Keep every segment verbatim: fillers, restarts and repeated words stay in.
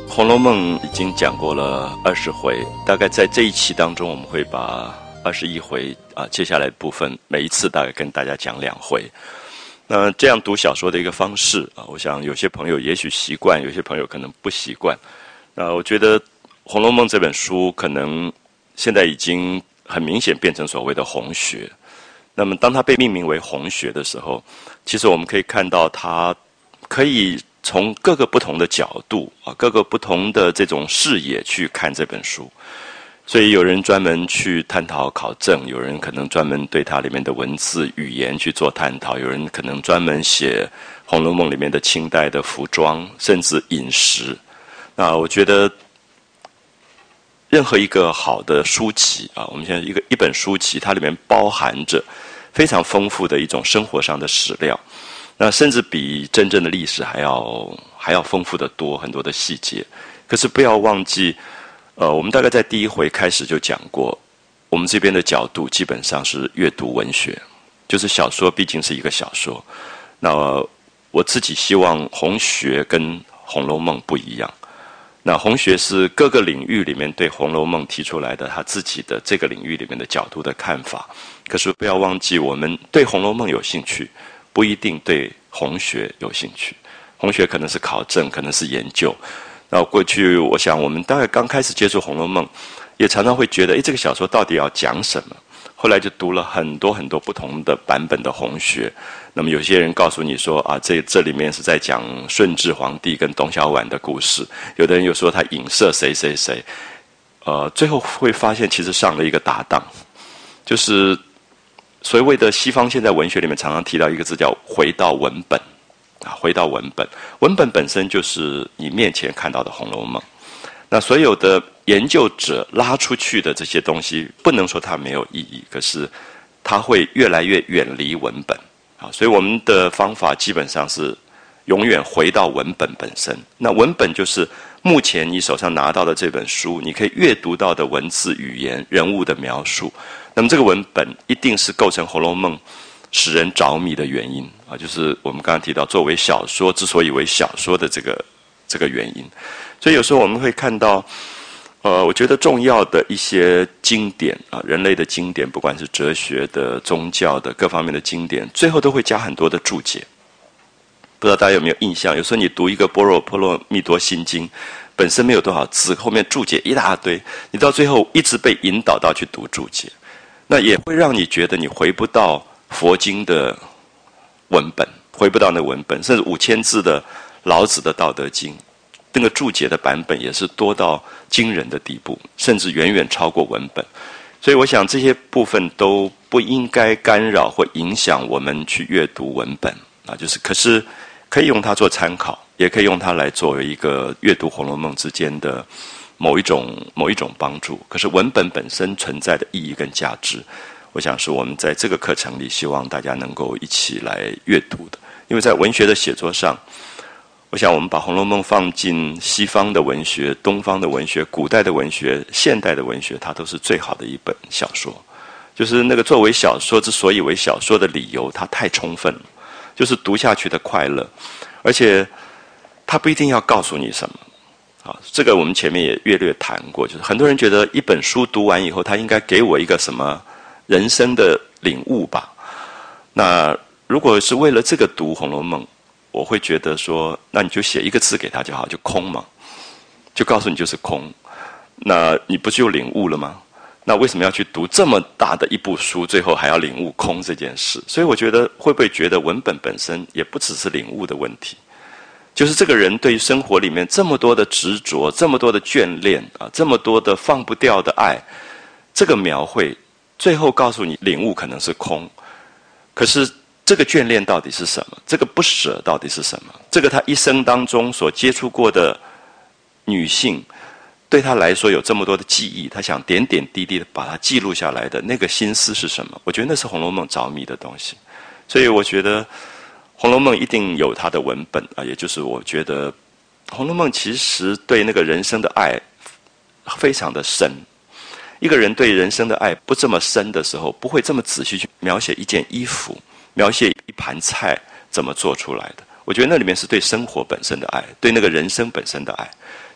红楼梦》已经讲过了二十回，大概在这一期当中，我们会把二十一回啊，接下来的部分每一次大概跟大家讲两回。那这样读小说的一个方式啊，我想有些朋友也许习惯，有些朋友可能不习惯。那我觉得《红楼梦》这本书可能现在已经很明显变成所谓的红学。那么当它被命名为红学的时候，其实我们可以看到它可以从各个不同的角度啊，各个不同的这种视野去看这本书。所以有人专门去探讨考证，有人可能专门对它里面的文字语言去做探讨，有人可能专门写《红楼梦》里面的清代的服装，甚至饮食。那我觉得任何一个好的书籍啊，我们现在一个一本书籍，它里面包含着非常丰富的一种生活上的史料，那甚至比真正的历史还要还要丰富的多，很多的细节。可是不要忘记，呃，我们大概在第一回开始就讲过，我们这边的角度基本上是阅读文学，就是小说毕竟是一个小说。那我自己希望红学跟《红楼梦》不一样。那红学是各个领域里面对《红楼梦》提出来的他自己的这个领域里面的角度的看法。可是不要忘记，我们对《红楼梦》有兴趣，不一定对红学有兴趣。红学可能是考证，可能是研究。那过去我想我们大概刚开始接触《红楼梦》，也常常会觉得，诶，这个小说到底要讲什么？后来就读了很多很多不同的版本的红学。那么有些人告诉你说啊，这这里面是在讲顺治皇帝跟董小宛的故事，有的人又说他影射谁谁谁，呃，最后会发现其实上了一个搭档，就是所谓的西方现在文学里面常常提到一个字叫回到文本啊，回到文本，文本本身就是你面前看到的《红楼梦》。那所有的研究者拉出去的这些东西，不能说它没有意义，可是它会越来越远离文本啊。所以我们的方法基本上是永远回到文本本身。那文本就是目前你手上拿到的这本书，你可以阅读到的文字、语言、人物的描述。那么这个文本一定是构成《红楼梦》使人着迷的原因啊，就是我们刚刚提到作为小说之所以为小说的这个这个原因。所以有时候我们会看到，呃，我觉得重要的一些经典啊，人类的经典，不管是哲学的、宗教的各方面的经典，最后都会加很多的注解。不知道大家有没有印象？有时候你读一个《般若波罗蜜多心经》，本身没有多少字，后面注解一大堆，你到最后一直被引导到去读注解，那也会让你觉得你回不到佛经的文本，回不到那个文本，甚至五千字的老子的《道德经》。那个注解的版本也是多到惊人的地步，甚至远远超过文本。所以我想这些部分都不应该干扰或影响我们去阅读文本啊，就是可是可以用它做参考，也可以用它来作为一个阅读《红楼梦》之间的某一种某一种帮助。可是文本本身存在的意义跟价值，我想是我们在这个课程里希望大家能够一起来阅读的。因为在文学的写作上，我想我们把《红楼梦》放进西方的文学、东方的文学、古代的文学、现代的文学，它都是最好的一本小说。就是那个作为小说之所以为小说的理由，它太充分了，就是读下去的快乐，而且它不一定要告诉你什么。好，这个我们前面也略略谈过，就是很多人觉得一本书读完以后，它应该给我一个什么人生的领悟吧。那如果是为了这个读《红楼梦》，我会觉得说，那你就写一个字给他就好，就空嘛，就告诉你就是空，那你不就领悟了吗？那为什么要去读这么大的一部书，最后还要领悟空这件事？所以我觉得会不会觉得文本本身也不只是领悟的问题，就是这个人对于生活里面这么多的执着，这么多的眷恋啊，这么多的放不掉的爱，这个描绘最后告诉你领悟可能是空，可是这个眷恋到底是什么？这个不舍到底是什么？这个他一生当中所接触过的女性，对他来说有这么多的记忆，他想点点滴滴的把它记录下来的那个心思是什么？我觉得那是《红楼梦》着迷的东西。所以我觉得《红楼梦》一定有它的文本啊，也就是我觉得《红楼梦》其实对那个人生的爱非常的深。一个人对人生的爱不这么深的时候，不会这么仔细去描写一件衣服，描写一盘菜怎么做出来的。我觉得那里面是对生活本身的爱，对那个人生本身的爱。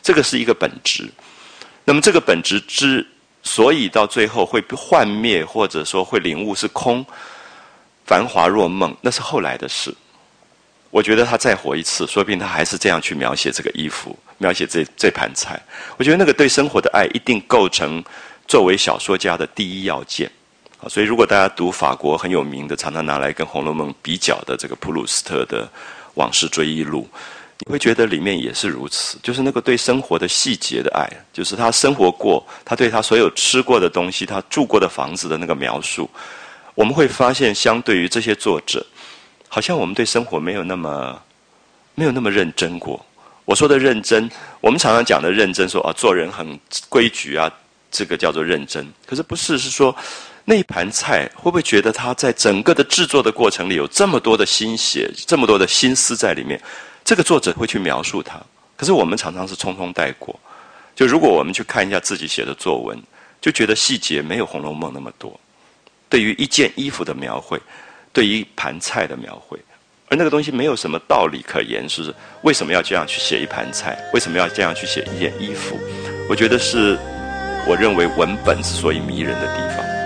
这个是一个本质。那么这个本质之所以到最后会幻灭，或者说会领悟是空，繁华若梦，那是后来的事。我觉得他再活一次，说不定他还是这样去描写这个衣服，描写这这盘菜。我觉得那个对生活的爱一定构成作为小说家的第一要件。所以如果大家读法国很有名的，常常拿来跟《红楼梦》比较的这个普鲁斯特的《往事追忆录》，你会觉得里面也是如此，就是那个对生活的细节的爱，就是他生活过，他对他所有吃过的东西，他住过的房子的那个描述。我们会发现，相对于这些作者，好像我们对生活没有那么没有那么认真过。我说的认真，我们常常讲的认真说，说啊做人很规矩啊，这个叫做认真。可是不是，是说那一盘菜会不会觉得他在整个的制作的过程里有这么多的心血，这么多的心思在里面？这个作者会去描述它，可是我们常常是匆匆带过。就如果我们去看一下自己写的作文，就觉得细节没有《红楼梦》那么多。对于一件衣服的描绘，对于一盘菜的描绘，而那个东西没有什么道理可言，是为什么要这样去写一盘菜？为什么要这样去写一件衣服？我觉得是我认为文本之所以迷人的地方。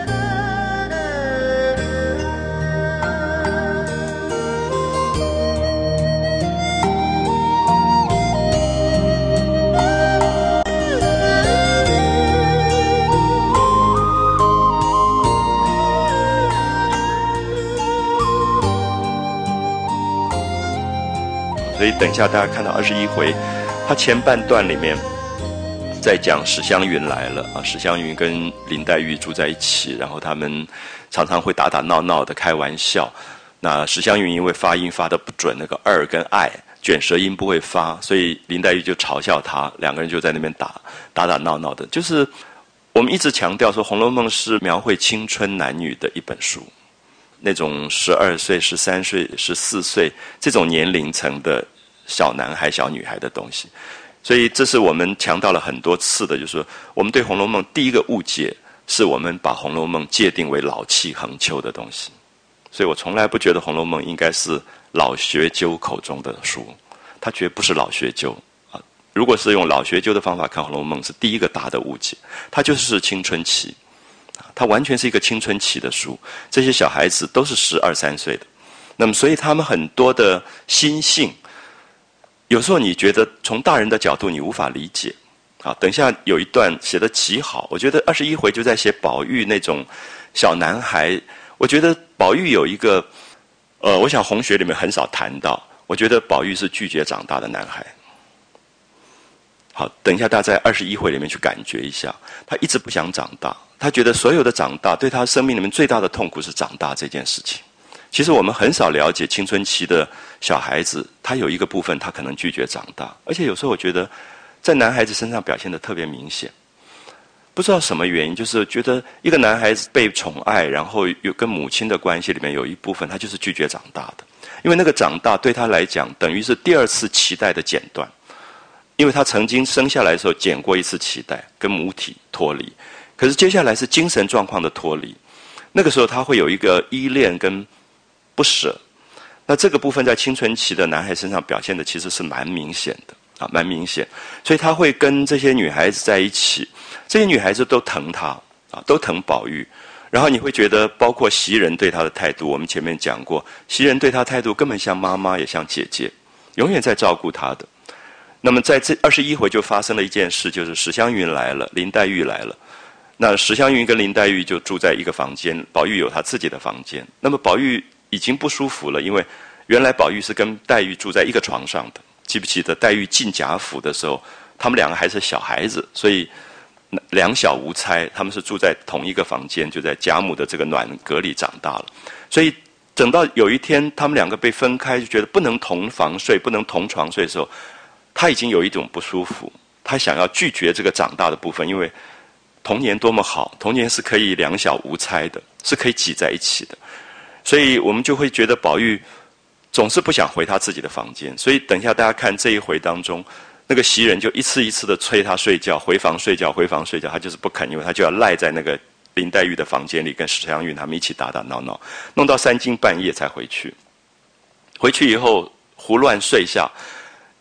所以等一下大家看到二十一回，他前半段里面在讲史湘云来了啊，史湘云跟林黛玉住在一起，然后他们常常会打打闹闹的开玩笑。那史湘云因为发音发得不准，那个二跟爱卷舌音不会发，所以林黛玉就嘲笑他，两个人就在那边打打打闹闹的。就是我们一直强调说，《红楼梦》是描绘青春男女的一本书。那种十二岁、十三岁、十四岁这种年龄层的小男孩、小女孩的东西，所以这是我们强调了很多次的，就是说我们对《红楼梦》第一个误解是我们把《红楼梦》界定为老气横秋的东西。所以我从来不觉得《红楼梦》应该是老学究口中的书，它绝不是老学究啊！如果是用老学究的方法看《红楼梦》，是第一个大的误解，它就是青春期。它完全是一个青春期的书，这些小孩子都是十二三岁的，那么所以他们很多的心性，有时候你觉得从大人的角度你无法理解。啊，等一下有一段写得极好，我觉得二十一回就在写宝玉那种小男孩。我觉得宝玉有一个，呃，我想红学里面很少谈到，我觉得宝玉是拒绝长大的男孩。好，等一下大家在二十一回里面去感觉一下，他一直不想长大。他觉得所有的长大对他生命里面最大的痛苦是长大这件事情。其实我们很少了解青春期的小孩子，他有一个部分他可能拒绝长大，而且有时候我觉得在男孩子身上表现得特别明显。不知道什么原因，就是觉得一个男孩子被宠爱，然后有跟母亲的关系里面有一部分他就是拒绝长大的，因为那个长大对他来讲等于是第二次脐带的剪断，因为他曾经生下来的时候剪过一次脐带，跟母体脱离。可是接下来是精神状况的脱离，那个时候他会有一个依恋跟不舍。那这个部分在青春期的男孩身上表现的其实是蛮明显的啊，蛮明显。所以他会跟这些女孩子在一起，这些女孩子都疼他啊，都疼宝玉。然后你会觉得，包括袭人对他的态度，我们前面讲过，袭人对他态度根本像妈妈，也像姐姐，永远在照顾他的。那么在这二十一回就发生了一件事，就是史湘云来了，林黛玉来了。那史湘云跟林黛玉就住在一个房间，宝玉有他自己的房间。那么宝玉已经不舒服了，因为原来宝玉是跟黛玉住在一个床上的。记不记得黛玉进贾府的时候，他们两个还是小孩子，所以两小无猜，他们是住在同一个房间，就在贾母的这个暖阁里长大了。所以等到有一天他们两个被分开，就觉得不能同房睡，不能同床睡的时候，他已经有一种不舒服，他想要拒绝这个长大的部分，因为童年多么好，童年是可以两小无猜的，是可以挤在一起的。所以我们就会觉得宝玉总是不想回他自己的房间。所以等一下大家看这一回当中，那个袭人就一次一次的催他睡觉，回房睡觉，回房睡觉，他就是不肯，因为他就要赖在那个林黛玉的房间里，跟史湘云他们一起打打闹闹，弄到三更半夜才回去。回去以后胡乱睡下，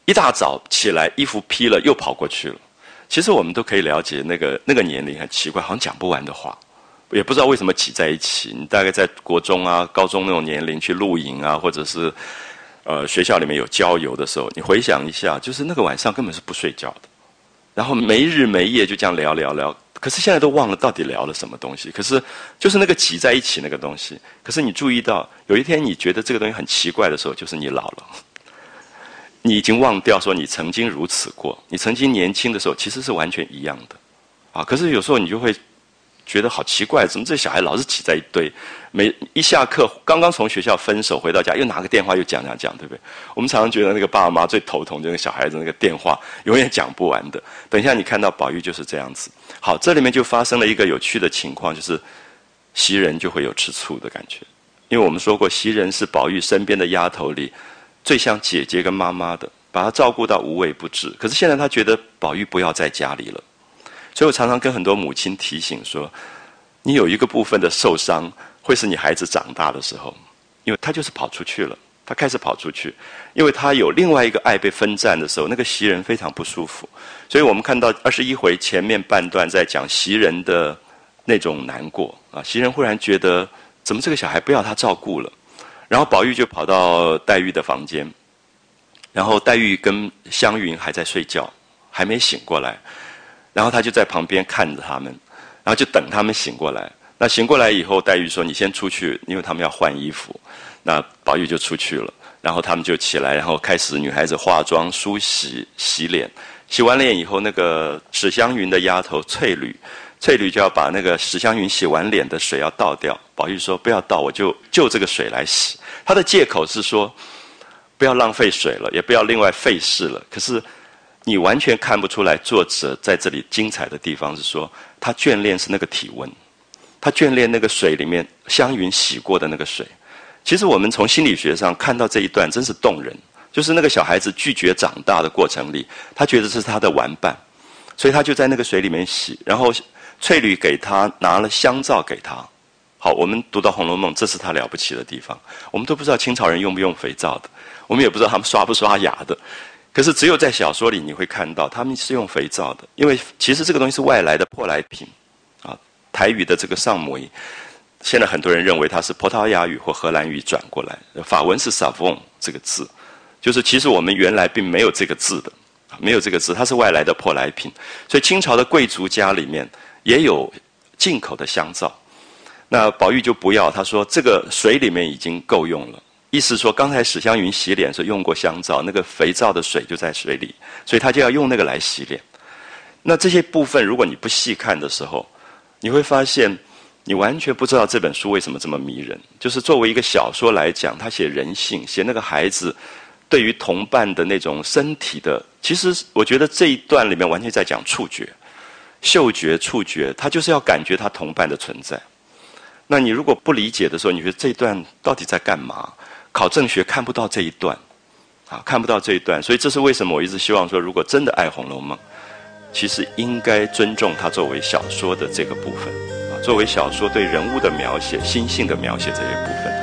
一大早起来，衣服披了，又跑过去了。其实我们都可以了解，那个那个年龄很奇怪，好像讲不完的话，也不知道为什么挤在一起。你大概在国中啊、高中那种年龄去露营啊，或者是呃学校里面有郊游的时候，你回想一下，就是那个晚上根本是不睡觉的，然后没日没夜就这样聊聊聊。可是现在都忘了到底聊了什么东西。可是就是那个挤在一起那个东西。可是你注意到，有一天你觉得这个东西很奇怪的时候，就是你老了。你已经忘掉说你曾经如此过，你曾经年轻的时候其实是完全一样的，啊！可是有时候你就会觉得好奇怪，怎么这小孩老是挤在一堆？每一下课，刚刚从学校分手回到家，又拿个电话又讲讲讲，对不对？我们常常觉得那个爸爸妈妈最头痛，就是小孩子那个电话永远讲不完的。等一下你看到宝玉就是这样子。好，这里面就发生了一个有趣的情况，就是袭人就会有吃醋的感觉，因为我们说过，袭人是宝玉身边的丫头里最像姐姐跟妈妈的，把她照顾到无微不至。可是现在她觉得宝玉不要在家里了，所以我常常跟很多母亲提醒说，你有一个部分的受伤，会是你孩子长大的时候，因为他就是跑出去了，他开始跑出去，因为他有另外一个爱被分占的时候，那个袭人非常不舒服。所以我们看到二十一回前面半段在讲袭人的那种难过啊，袭人忽然觉得怎么这个小孩不要他照顾了。然后宝玉就跑到黛玉的房间，然后黛玉跟湘云还在睡觉，还没醒过来，然后他就在旁边看着他们，然后就等他们醒过来。那醒过来以后，黛玉说：“你先出去，因为他们要换衣服。”那宝玉就出去了，然后他们就起来，然后开始女孩子化妆、梳洗、洗脸。洗完脸以后，那个史湘云的丫头翠缕。翠缕就要把那个史湘云洗完脸的水要倒掉，宝玉说不要倒，我就就这个水来洗。他的借口是说不要浪费水了，也不要另外费事了。可是你完全看不出来，作者在这里精彩的地方是说，他眷恋是那个体温，他眷恋那个水里面湘云洗过的那个水。其实我们从心理学上看到这一段真是动人，就是那个小孩子拒绝长大的过程里，他觉得这是他的玩伴，所以他就在那个水里面洗，然后翠缕给他拿了香皂给他。好，我们读到《红楼梦》，这是他了不起的地方。我们都不知道清朝人用不用肥皂的，我们也不知道他们刷不刷牙的。可是只有在小说里你会看到他们是用肥皂的，因为其实这个东西是外来的舶来品啊。台语的这个上母，现在很多人认为它是葡萄牙语或荷兰语转过来，法文是 savon 这个字，就是其实我们原来并没有这个字的，没有这个字，它是外来的舶来品。所以清朝的贵族家里面也有进口的香皂，那宝玉就不要，他说这个水里面已经够用了，意思说刚才史湘云洗脸时候用过香皂，那个肥皂的水就在水里，所以他就要用那个来洗脸。那这些部分如果你不细看的时候，你会发现你完全不知道这本书为什么这么迷人。就是作为一个小说来讲，他写人性，写那个孩子对于同伴的那种身体的，其实我觉得这一段里面完全在讲触觉、嗅觉、触觉，他就是要感觉他同伴的存在。那你如果不理解的时候，你觉得这一段到底在干嘛？考证学看不到这一段，啊，看不到这一段。所以这是为什么我一直希望说，如果真的爱《红楼梦》，其实应该尊重它作为小说的这个部分，啊，作为小说对人物的描写、心性的描写这些部分。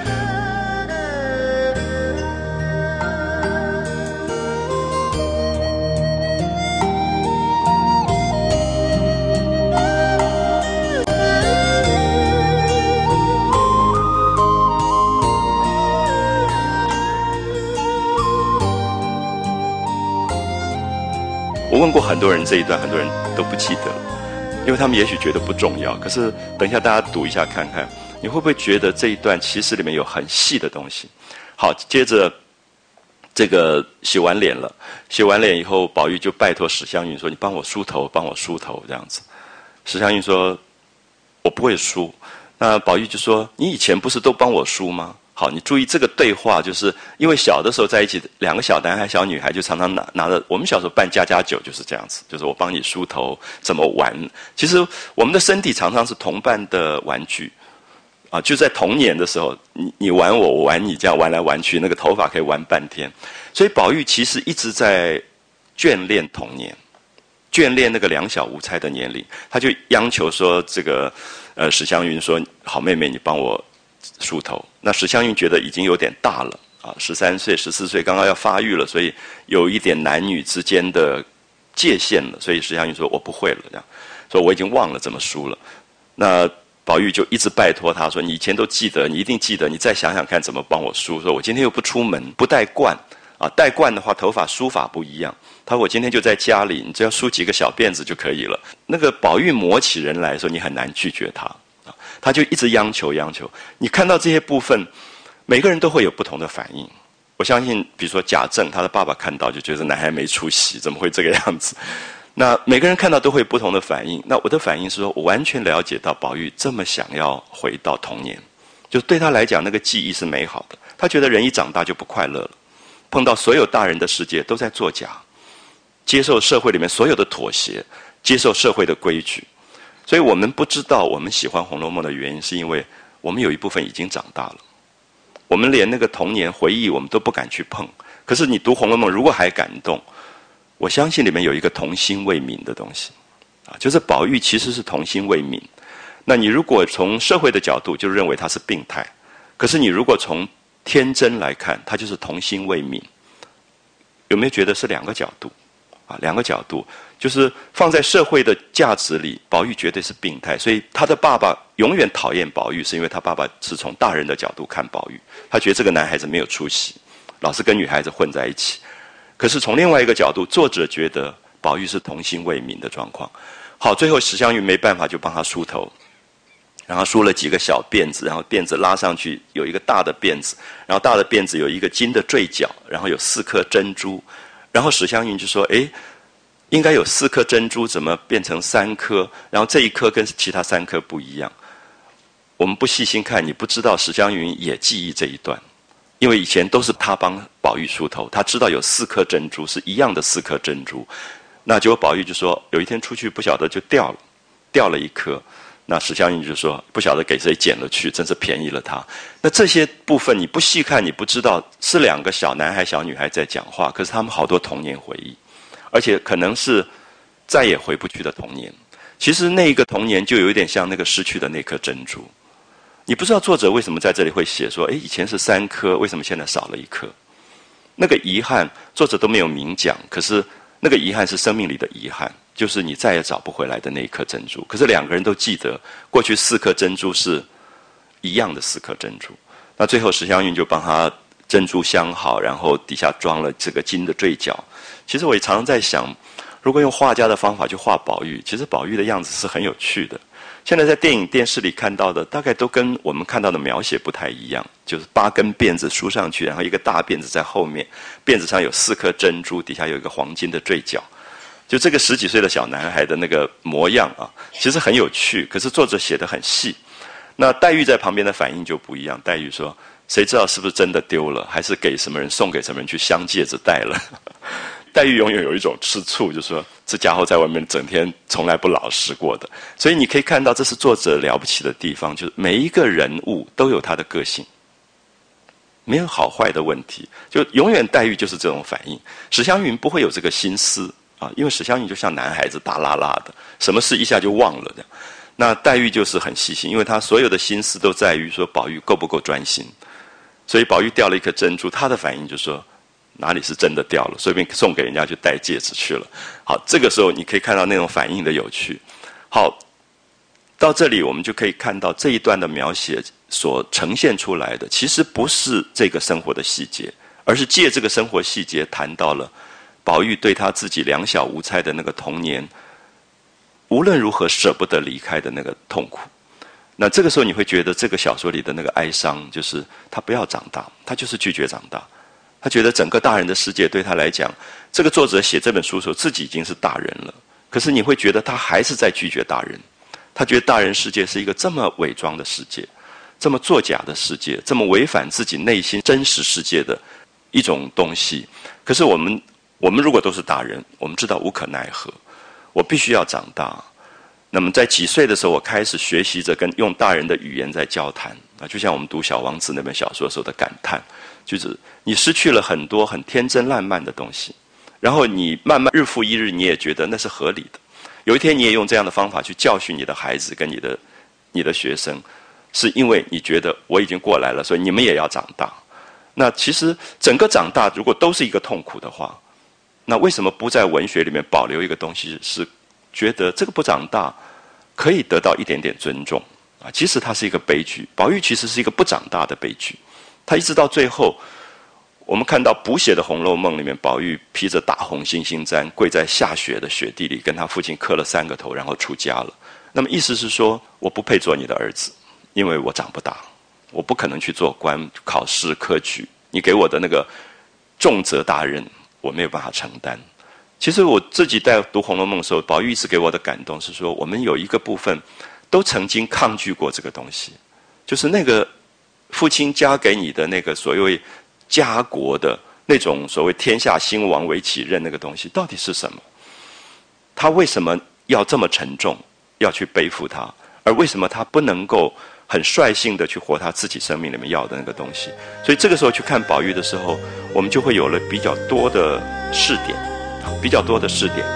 我问过很多人这一段，很多人都不记得了，因为他们也许觉得不重要。可是等一下大家读一下看看，你会不会觉得这一段其实里面有很细的东西？好，接着这个洗完脸了，洗完脸以后，宝玉就拜托史湘云说：“你帮我梳头，帮我梳头。”这样子，史湘云说：“我不会梳。”那宝玉就说：“你以前不是都帮我梳吗？”好，你注意这个对话，就是因为小的时候在一起，两个小男孩、小女孩就常常拿拿着。我们小时候办家家酒就是这样子，就是我帮你梳头，怎么玩？其实我们的身体常常是同伴的玩具，啊，就在童年的时候，你你玩我，我玩你，这样玩来玩去，那个头发可以玩半天。所以宝玉其实一直在眷恋童年，眷恋那个两小无猜的年龄，他就央求说：“这个呃，史湘云说，好妹妹，你帮我梳头。”那史湘云觉得已经有点大了啊，十三岁、十四岁刚刚要发育了，所以有一点男女之间的界限了，所以石香云说我不会了，这样说我已经忘了怎么输了。那宝玉就一直拜托他说：“你以前都记得，你一定记得，你再想想看怎么帮我梳。说我今天又不出门，不带冠啊，带冠的话头发梳法不一样。他说我今天就在家里，你只要梳几个小辫子就可以了。”那个宝玉磨起人来说，你很难拒绝他啊，他就一直央求央求。你看到这些部分，每个人都会有不同的反应。我相信，比如说贾政，他的爸爸看到就觉得男孩没出息，怎么会这个样子？那每个人看到都会有不同的反应。那我的反应是说，我完全了解到宝玉这么想要回到童年，就对他来讲，那个记忆是美好的。他觉得人一长大就不快乐了，碰到所有大人的世界都在作假，接受社会里面所有的妥协，接受社会的规矩。所以我们不知道我们喜欢《红楼梦》的原因，是因为我们有一部分已经长大了，我们连那个童年回忆我们都不敢去碰。可是你读《红楼梦》，如果还感动，我相信里面有一个童心未泯的东西，啊，就是宝玉其实是童心未泯。那你如果从社会的角度就认为他是病态，可是你如果从天真来看，他就是童心未泯。有没有觉得是两个角度？啊，两个角度，就是放在社会的价值里，宝玉绝对是病态，所以他的爸爸永远讨厌宝玉，是因为他爸爸是从大人的角度看宝玉，他觉得这个男孩子没有出息，老是跟女孩子混在一起。可是从另外一个角度，作者觉得宝玉是童心未泯的状况。好，最后史湘云没办法就帮他梳头，然后梳了几个小辫子，然后辫子拉上去有一个大的辫子，然后大的辫子有一个金的坠角，然后有四颗珍珠。然后史湘云就说：“诶，应该有四颗珍珠，怎么变成三颗？然后这一颗跟其他三颗不一样。”我们不细心看，你不知道史湘云也记忆这一段。因为以前都是他帮宝玉梳头，他知道有四颗珍珠是一样的四颗珍珠，那结果宝玉就说有一天出去不晓得就掉了，掉了一颗，那史湘云就说不晓得给谁捡了去，真是便宜了他。那这些部分你不细看，你不知道是两个小男孩小女孩在讲话，可是他们好多童年回忆，而且可能是再也回不去的童年。其实那一个童年就有一点像那个失去的那颗珍珠。你不知道作者为什么在这里会写说，诶，以前是三颗，为什么现在少了一颗？那个遗憾，作者都没有明讲，可是那个遗憾是生命里的遗憾，就是你再也找不回来的那一颗珍珠。可是两个人都记得，过去四颗珍珠是一样的四颗珍珠。那最后史湘云就帮他珍珠镶好，然后底下装了这个金的坠角。其实我也常常在想，如果用画家的方法去画宝玉，其实宝玉的样子是很有趣的。现在在电影电视里看到的大概都跟我们看到的描写不太一样，就是八根辫子梳上去，然后一个大辫子在后面，辫子上有四颗珍珠，底下有一个黄金的坠角，就这个十几岁的小男孩的那个模样啊，其实很有趣，可是作者写得很细。那黛玉在旁边的反应就不一样，黛玉说谁知道是不是真的丢了，还是给什么人送给什么人去镶戒指戴了。黛玉永远有一种吃醋，就是说这家伙在外面整天从来不老实过的。所以你可以看到这是作者了不起的地方，就是每一个人物都有他的个性，没有好坏的问题，就永远黛玉就是这种反应。史湘云不会有这个心思啊，因为史湘云就像男孩子大拉拉的，什么事一下就忘了这样。那黛玉就是很细心，因为她所有的心思都在于说宝玉够不够专心。所以宝玉掉了一颗珍珠，她的反应就说哪里是真的掉了，随便送给人家去戴戒指去了。好，这个时候你可以看到那种反应的有趣。好，到这里我们就可以看到这一段的描写所呈现出来的，其实不是这个生活的细节，而是借这个生活细节谈到了宝玉对他自己两小无猜的那个童年，无论如何舍不得离开的那个痛苦。那这个时候你会觉得这个小说里的那个哀伤，就是他不要长大，他就是拒绝长大。他觉得整个大人的世界对他来讲，这个作者写这本书的时候自己已经是大人了，可是你会觉得他还是在拒绝大人。他觉得大人世界是一个这么伪装的世界，这么作假的世界，这么违反自己内心真实世界的一种东西。可是我们我们如果都是大人，我们知道无可奈何，我必须要长大。那么在几岁的时候，我开始学习着跟用大人的语言在交谈啊，就像我们读《小王子》那本小说的时候的感叹，就是你失去了很多很天真烂漫的东西，然后你慢慢日复一日，你也觉得那是合理的。有一天你也用这样的方法去教训你的孩子跟你的你的学生，是因为你觉得我已经过来了，所以你们也要长大。 那其实整个长大如果都是一个痛苦的话，那为什么不在文学里面保留一个东西，是觉得这个不长大可以得到一点点尊重啊？即使它是一个悲剧，宝玉其实是一个不长大的悲剧。他一直到最后，我们看到补写的《红楼梦》里面，宝玉披着大红猩猩毡，跪在下雪的雪地里，跟他父亲磕了三个头，然后出家了。那么意思是说，我不配做你的儿子，因为我长不大，我不可能去做官、考试、科举。你给我的那个重责大任，我没有办法承担。其实我自己在读《红楼梦》的时候，宝玉一直给我的感动是说，我们有一个部分都曾经抗拒过这个东西，就是那个父亲加给你的那个所谓家国的那种所谓天下兴亡为己任那个东西到底是什么？他为什么要这么沉重，要去背负它？而为什么他不能够很率性的去活他自己生命里面要的那个东西？所以这个时候去看宝玉的时候，我们就会有了比较多的试点，比较多的试点。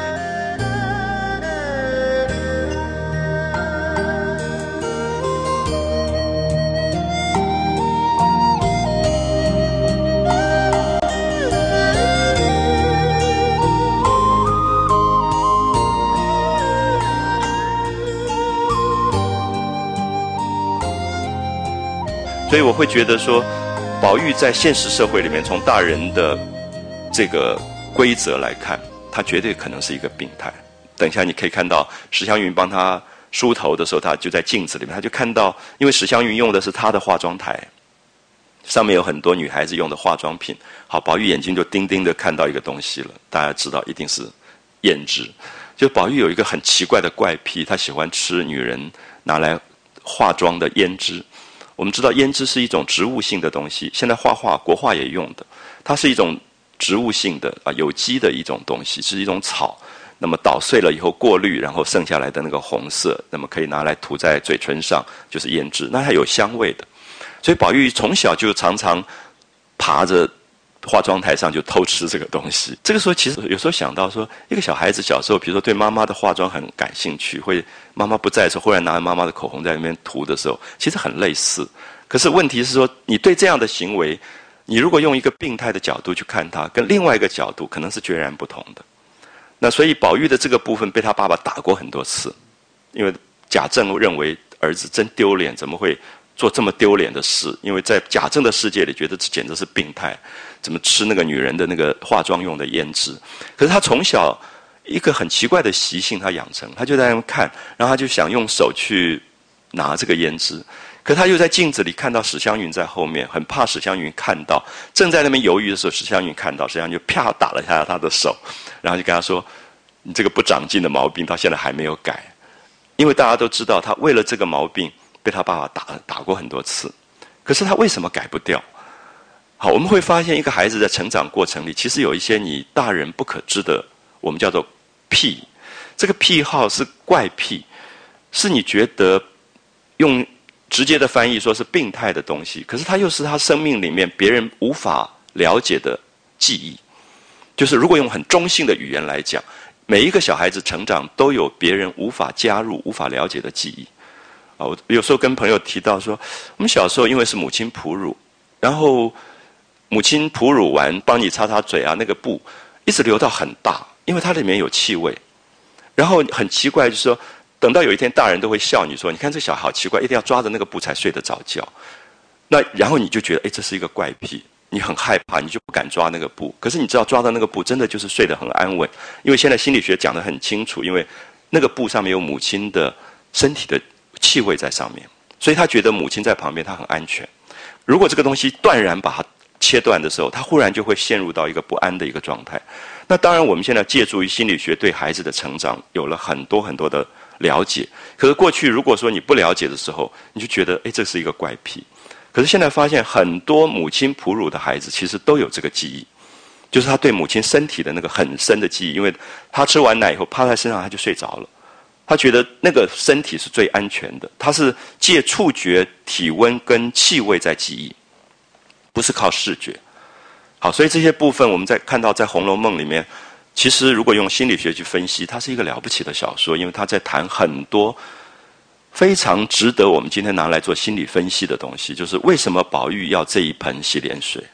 所以我会觉得说，宝玉在现实社会里面，从大人的这个规则来看，他绝对可能是一个病态。等一下你可以看到史湘云帮他梳头的时候，他就在镜子里面，他就看到，因为史湘云用的是他的化妆台，上面有很多女孩子用的化妆品。好，宝玉眼睛就定定的看到一个东西了，大家知道一定是胭脂。就宝玉有一个很奇怪的怪癖，他喜欢吃女人拿来化妆的胭脂。我们知道胭脂是一种植物性的东西，现在画画国画也用的，它是一种植物性的啊有机的一种东西，是一种草。那么捣碎了以后过滤，然后剩下来的那个红色，那么可以拿来涂在嘴唇上，就是胭脂，那它有香味的。所以宝玉从小就常常爬着化妆台上就偷吃这个东西。这个时候其实有时候想到说，一个小孩子小时候比如说对妈妈的化妆很感兴趣，会妈妈不在的时候忽然拿妈妈的口红在那边涂的时候，其实很类似。可是问题是说，你对这样的行为，你如果用一个病态的角度去看它，跟另外一个角度可能是截然不同的。那所以宝玉的这个部分被他爸爸打过很多次，因为贾政认为儿子真丢脸，怎么会做这么丢脸的事？因为在贾政的世界里，觉得这简直是病态，怎么吃那个女人的那个化妆用的胭脂？可是他从小一个很奇怪的习性，他养成，他就在那边看，然后他就想用手去拿这个胭脂。可他又在镜子里看到史湘云在后面，很怕史湘云看到，正在那边犹豫的时候，史湘云看到，史湘云就啪打了一下他的手，然后就跟他说：“你这个不长进的毛病到现在还没有改。”因为大家都知道，他为了这个毛病被他爸爸打打过很多次，可是他为什么改不掉？好，我们会发现一个孩子在成长过程里，其实有一些你大人不可知的，我们叫做癖。这个癖好是怪癖，是你觉得用直接的翻译说是病态的东西，可是它又是他生命里面别人无法了解的记忆。就是如果用很中性的语言来讲，每一个小孩子成长都有别人无法加入、无法了解的记忆。啊，我有时候跟朋友提到说，我们小时候因为是母亲哺乳，然后母亲哺乳完帮你擦擦嘴啊，那个布一直流到很大，因为它里面有气味。然后很奇怪，就是说，等到有一天大人都会笑你说，你看这小孩好奇怪，一定要抓着那个布才睡得着觉。那然后你就觉得，哎，这是一个怪癖，你很害怕，你就不敢抓那个布。可是你知道抓到那个布真的就是睡得很安稳，因为现在心理学讲得很清楚，因为那个布上面有母亲的身体的气味在上面，所以他觉得母亲在旁边他很安全。如果这个东西断然把它切断的时候，他忽然就会陷入到一个不安的一个状态。那当然我们现在借助于心理学对孩子的成长有了很多很多的了解，可是过去如果说你不了解的时候，你就觉得哎，这是一个怪癖。可是现在发现很多母亲哺乳的孩子其实都有这个记忆，就是他对母亲身体的那个很深的记忆，因为他吃完奶以后趴在身上他就睡着了，他觉得那个身体是最安全的，他是借触觉、体温跟气味在记忆，不是靠视觉。好，所以这些部分我们在看到在《红楼梦》里面，其实如果用心理学去分析，它是一个了不起的小说，因为它在谈很多非常值得我们今天拿来做心理分析的东西，就是为什么宝玉要这一盆洗脸水？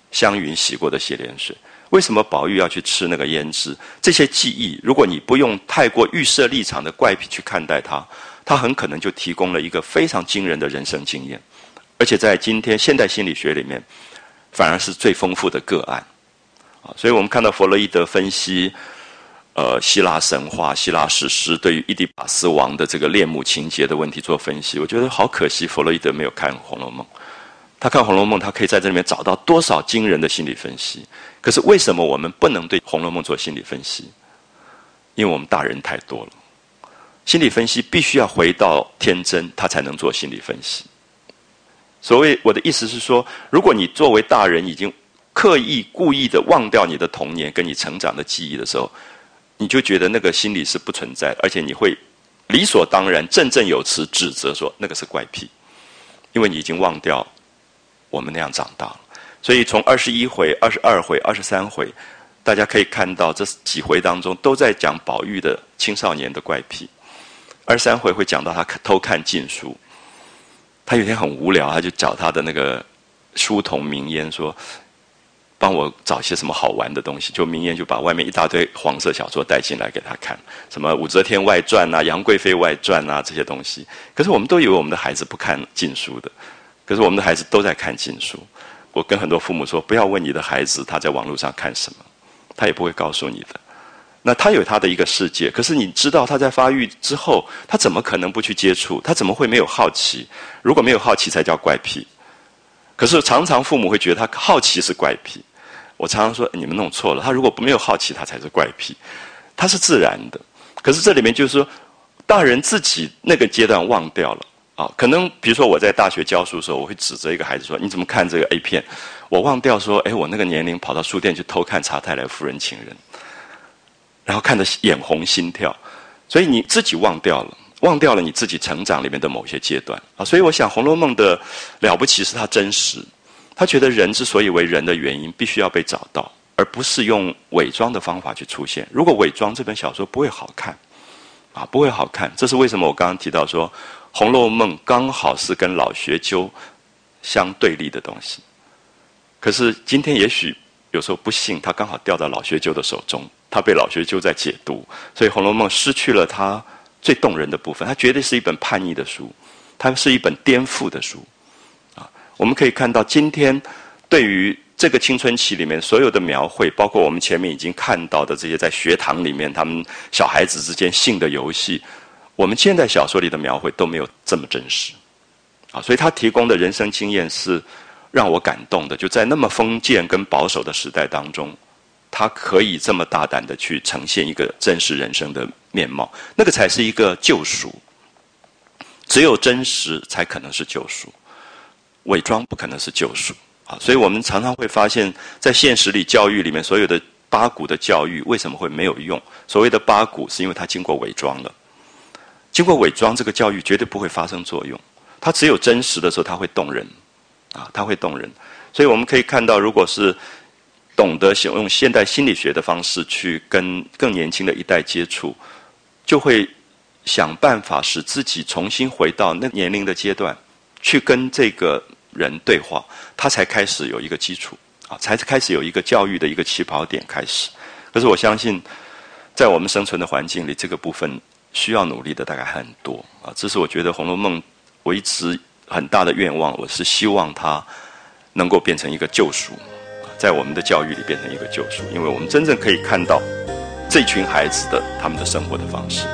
湘云洗过的洗脸水？为什么宝玉要去吃那个胭脂？这些记忆，如果你不用太过预设立场的怪癖去看待它，它很可能就提供了一个非常惊人的人生经验，而且在今天现代心理学里面，反而是最丰富的个案。啊，所以我们看到弗洛伊德分析，呃，希腊神话、希腊史诗对于伊底帕斯王的这个恋母情节的问题做分析，我觉得好可惜，弗洛伊德没有看《红楼梦》。他看《红楼梦》，他可以在这里面找到多少惊人的心理分析。可是为什么我们不能对《红楼梦》做心理分析？因为我们大人太多了。心理分析必须要回到天真，他才能做心理分析。所谓我的意思是说，如果你作为大人已经刻意故意的忘掉你的童年跟你成长的记忆的时候，你就觉得那个心理是不存在的，而且你会理所当然振振有词指责说那个是怪癖，因为你已经忘掉我们那样长大了。所以从二十一回、二十二回、二十三回，大家可以看到这几回当中都在讲宝玉的青少年的怪癖。二十三回会讲到他偷看禁书，他有一天很无聊，他就找他的那个书童明烟说，帮我找些什么好玩的东西。就明烟就把外面一大堆黄色小说带进来给他看，什么武则天外传啊、杨贵妃外传啊这些东西。可是我们都以为我们的孩子不看禁书的，可是我们的孩子都在看禁书。我跟很多父母说，不要问你的孩子他在网络上看什么，他也不会告诉你的。那他有他的一个世界，可是你知道他在发育之后，他怎么可能不去接触？他怎么会没有好奇？如果没有好奇才叫怪癖。可是常常父母会觉得他好奇是怪癖。我常常说你们弄错了，他如果没有好奇，他才是怪癖，他是自然的。可是这里面就是说，大人自己那个阶段忘掉了。啊，可能比如说我在大学教书的时候，我会指责一个孩子说：“你怎么看这个 A 片？”我忘掉说：“哎，我那个年龄跑到书店去偷看《查泰莱夫人情人》，然后看得眼红心跳。”所以你自己忘掉了，忘掉了你自己成长里面的某些阶段啊。所以我想，《红楼梦》的了不起是它真实，他觉得人之所以为人的原因，必须要被找到，而不是用伪装的方法去出现。如果伪装，这本小说不会好看啊，不会好看。这是为什么我刚刚提到说，《红楼梦》刚好是跟老学究相对立的东西。可是今天也许有时候不幸，它刚好掉到老学究的手中，它被老学究在解读，所以《红楼梦》失去了它最动人的部分。它绝对是一本叛逆的书，它是一本颠覆的书啊。我们可以看到，今天对于这个青春期里面所有的描绘，包括我们前面已经看到的这些在学堂里面他们小孩子之间性的游戏，我们现代小说里的描绘都没有这么真实啊。所以他提供的人生经验是让我感动的，就在那么封建跟保守的时代当中，他可以这么大胆的去呈现一个真实人生的面貌，那个才是一个救赎。只有真实才可能是救赎，伪装不可能是救赎啊。所以我们常常会发现，在现实里教育里面，所有的八股的教育为什么会没有用？所谓的八股，是因为它经过伪装了。经过伪装，这个教育绝对不会发生作用。它只有真实的时候，它会动人啊，它会动人。所以我们可以看到，如果是懂得使用现代心理学的方式去跟更年轻的一代接触，就会想办法使自己重新回到那年龄的阶段，去跟这个人对话，他才开始有一个基础啊，才开始有一个教育的一个起跑点开始。可是我相信，在我们生存的环境里，这个部分需要努力的大概很多啊。这是我觉得《红楼梦》我一直很大的愿望，我是希望它能够变成一个救赎，在我们的教育里变成一个救赎，因为我们真正可以看到这群孩子的他们的生活的方式。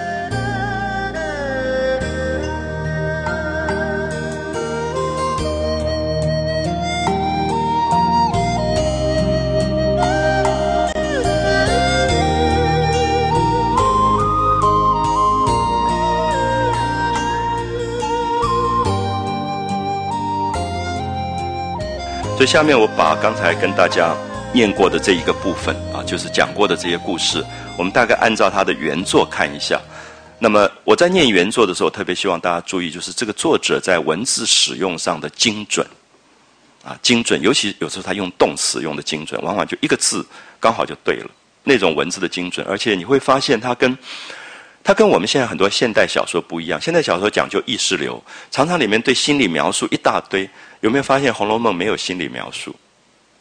所以下面我把刚才跟大家念过的这一个部分啊，就是讲过的这些故事，我们大概按照它的原作看一下。那么我在念原作的时候，特别希望大家注意，就是这个作者在文字使用上的精准啊，精准，尤其有时候他用动词用的精准，往往就一个字刚好就对了，那种文字的精准。而且你会发现它跟它跟我们现在很多现代小说不一样，现代小说讲究意识流，常常里面对心理描述一大堆。有没有发现《红楼梦》没有心理描述？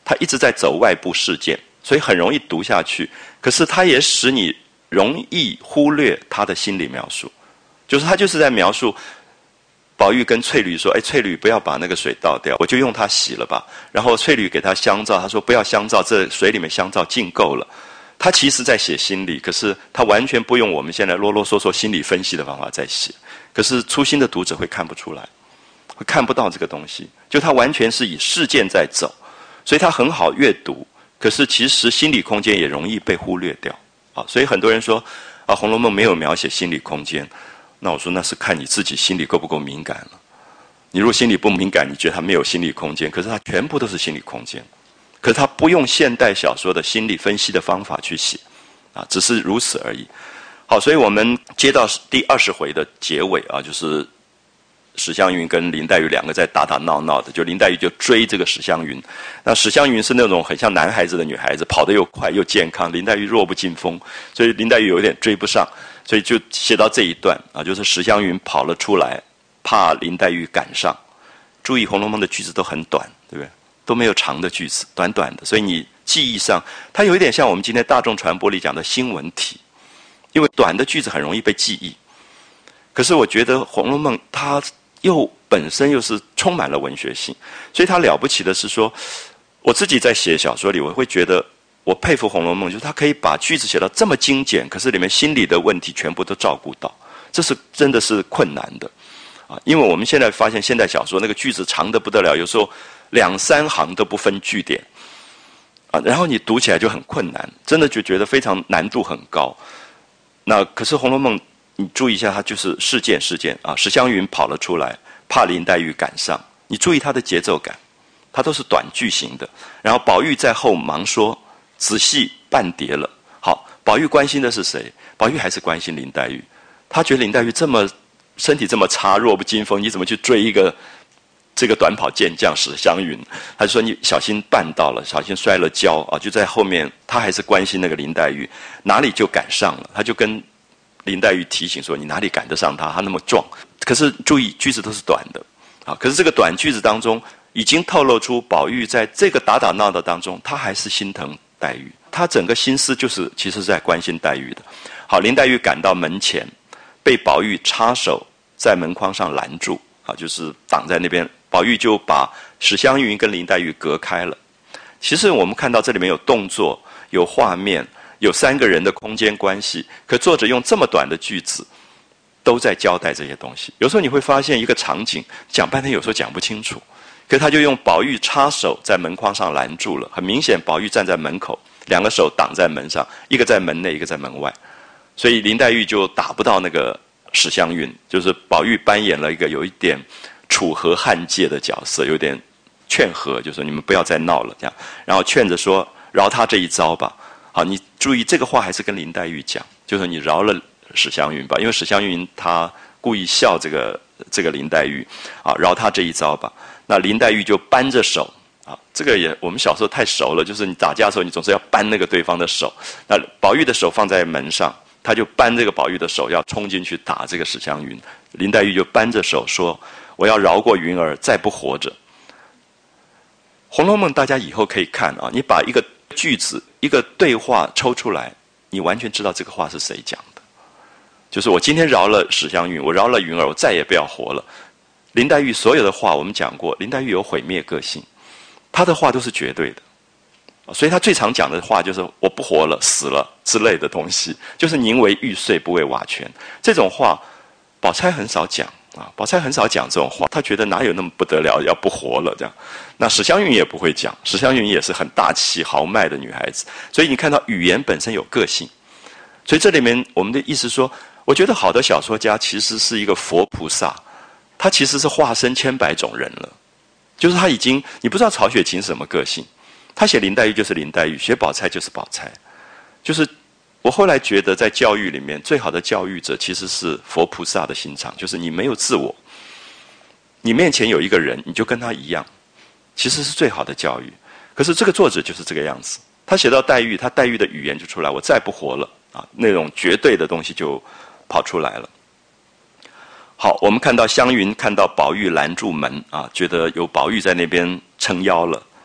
他一直在走外部事件，所以很容易读下去。可是他也使你容易忽略他的心理描述，就是他就是在描述宝玉跟翠缕说：“哎，翠缕不要把那个水倒掉，我就用它洗了吧。”然后翠缕给他香皂，他说：“不要香皂，这水里面香皂尽够了。”他其实在写心理，可是他完全不用我们现在啰啰嗦嗦心理分析的方法在写。可是粗心的读者会看不出来，会看不到这个东西，就他完全是以事件在走，所以他很好阅读。可是其实心理空间也容易被忽略掉啊。所以很多人说啊，《红楼梦》没有描写心理空间，那我说那是看你自己心理够不够敏感了。你如果心理不敏感，你觉得它没有心理空间，可是它全部都是心理空间。可是他不用现代小说的心理分析的方法去写，啊，只是如此而已。好，所以我们接到第二十回的结尾啊，就是史湘云跟林黛玉两个在打打闹闹的，就林黛玉就追这个史湘云。那史湘云是那种很像男孩子的女孩子，跑得又快又健康，林黛玉弱不禁风，所以林黛玉有点追不上，所以就写到这一段啊，就是史湘云跑了出来，怕林黛玉赶上。注意《红楼梦》的句子都很短，对不对？都没有长的句子，短短的，所以你记忆上它有一点像我们今天大众传播里讲的新闻体，因为短的句子很容易被记忆。可是我觉得《红楼梦》它又本身又是充满了文学性，所以它了不起的是说，我自己在写小说里，我会觉得我佩服《红楼梦》，就是它可以把句子写到这么精简，可是里面心理的问题全部都照顾到，这是真的是困难的啊！因为我们现在发现现代小说那个句子长得不得了，有时候两三行都不分句点啊，然后你读起来就很困难，真的就觉得非常难度很高。那可是《红楼梦》，你注意一下，它就是事件事件啊。史湘云跑了出来，怕林黛玉赶上，你注意它的节奏感，它都是短句型的。然后宝玉在后忙说：“仔细半叠了。”好，宝玉关心的是谁？宝玉还是关心林黛玉。他觉得林黛玉这么身体这么差，弱不禁风，你怎么去追一个这个短跑健将史湘云？他就说你小心绊到了，小心摔了跤啊！就在后面，他还是关心那个林黛玉，哪里就赶上了，他就跟林黛玉提醒说：“你哪里赶得上他？他那么壮。”可是注意，句子都是短的啊。可是这个短句子当中，已经透露出宝玉在这个打打闹闹当中，他还是心疼黛玉，他整个心思就是其实是在关心黛玉的。好，林黛玉赶到门前，被宝玉插手在门框上拦住啊，就是挡在那边。宝玉就把史湘云跟林黛玉隔开了。其实我们看到这里面有动作、有画面、有三个人的空间关系，可作者用这么短的句子都在交代这些东西。有时候你会发现一个场景讲半天，有时候讲不清楚，可他就用宝玉插手在门框上拦住了。很明显，宝玉站在门口，两个手挡在门上，一个在门内，一个在门外，所以林黛玉就打不到那个史湘云。就是宝玉扮演了一个有一点楚河汉界的角色，有点劝和，就说你们不要再闹了，这样，然后劝着说饶他这一招吧。好，你注意这个话还是跟林黛玉讲，就说你饶了史湘云吧，因为史湘云她故意笑这个这个林黛玉啊，饶他这一招吧。那林黛玉就扳着手啊，这个也我们小时候太熟了，就是你打架的时候你总是要扳那个对方的手。那宝玉的手放在门上，他就扳这个宝玉的手，要冲进去打这个史湘云。林黛玉就扳着手说：“我要饶过云儿，再不活着。”《红楼梦》大家以后可以看啊，你把一个句子、一个对话抽出来，你完全知道这个话是谁讲的。就是我今天饶了史湘云，我饶了云儿，我再也不要活了。林黛玉所有的话我们讲过，林黛玉有毁灭个性，她的话都是绝对的，所以她最常讲的话就是我不活了，死了之类的东西，就是宁为玉碎不为瓦全。这种话宝钗很少讲啊，宝钗很少讲这种话，她觉得哪有那么不得了，要不活了这样。那史湘云也不会讲，史湘云也是很大气豪迈的女孩子，所以你看到语言本身有个性。所以这里面我们的意思说，我觉得好的小说家其实是一个佛菩萨，他其实是化身千百种人了。就是他已经，你不知道曹雪芹是什么个性，他写林黛玉就是林黛玉，写宝钗就是宝钗。就是我后来觉得在教育里面最好的教育者其实是佛菩萨的心肠，就是你没有自我，你面前有一个人你就跟他一样，其实是最好的教育。可是这个作者就是这个样子，他写到黛玉，他黛玉的语言就出来，我再不活了啊，那种绝对的东西就跑出来了。好，我们看到湘云看到宝玉拦住门啊，觉得有宝玉在那边撑腰了，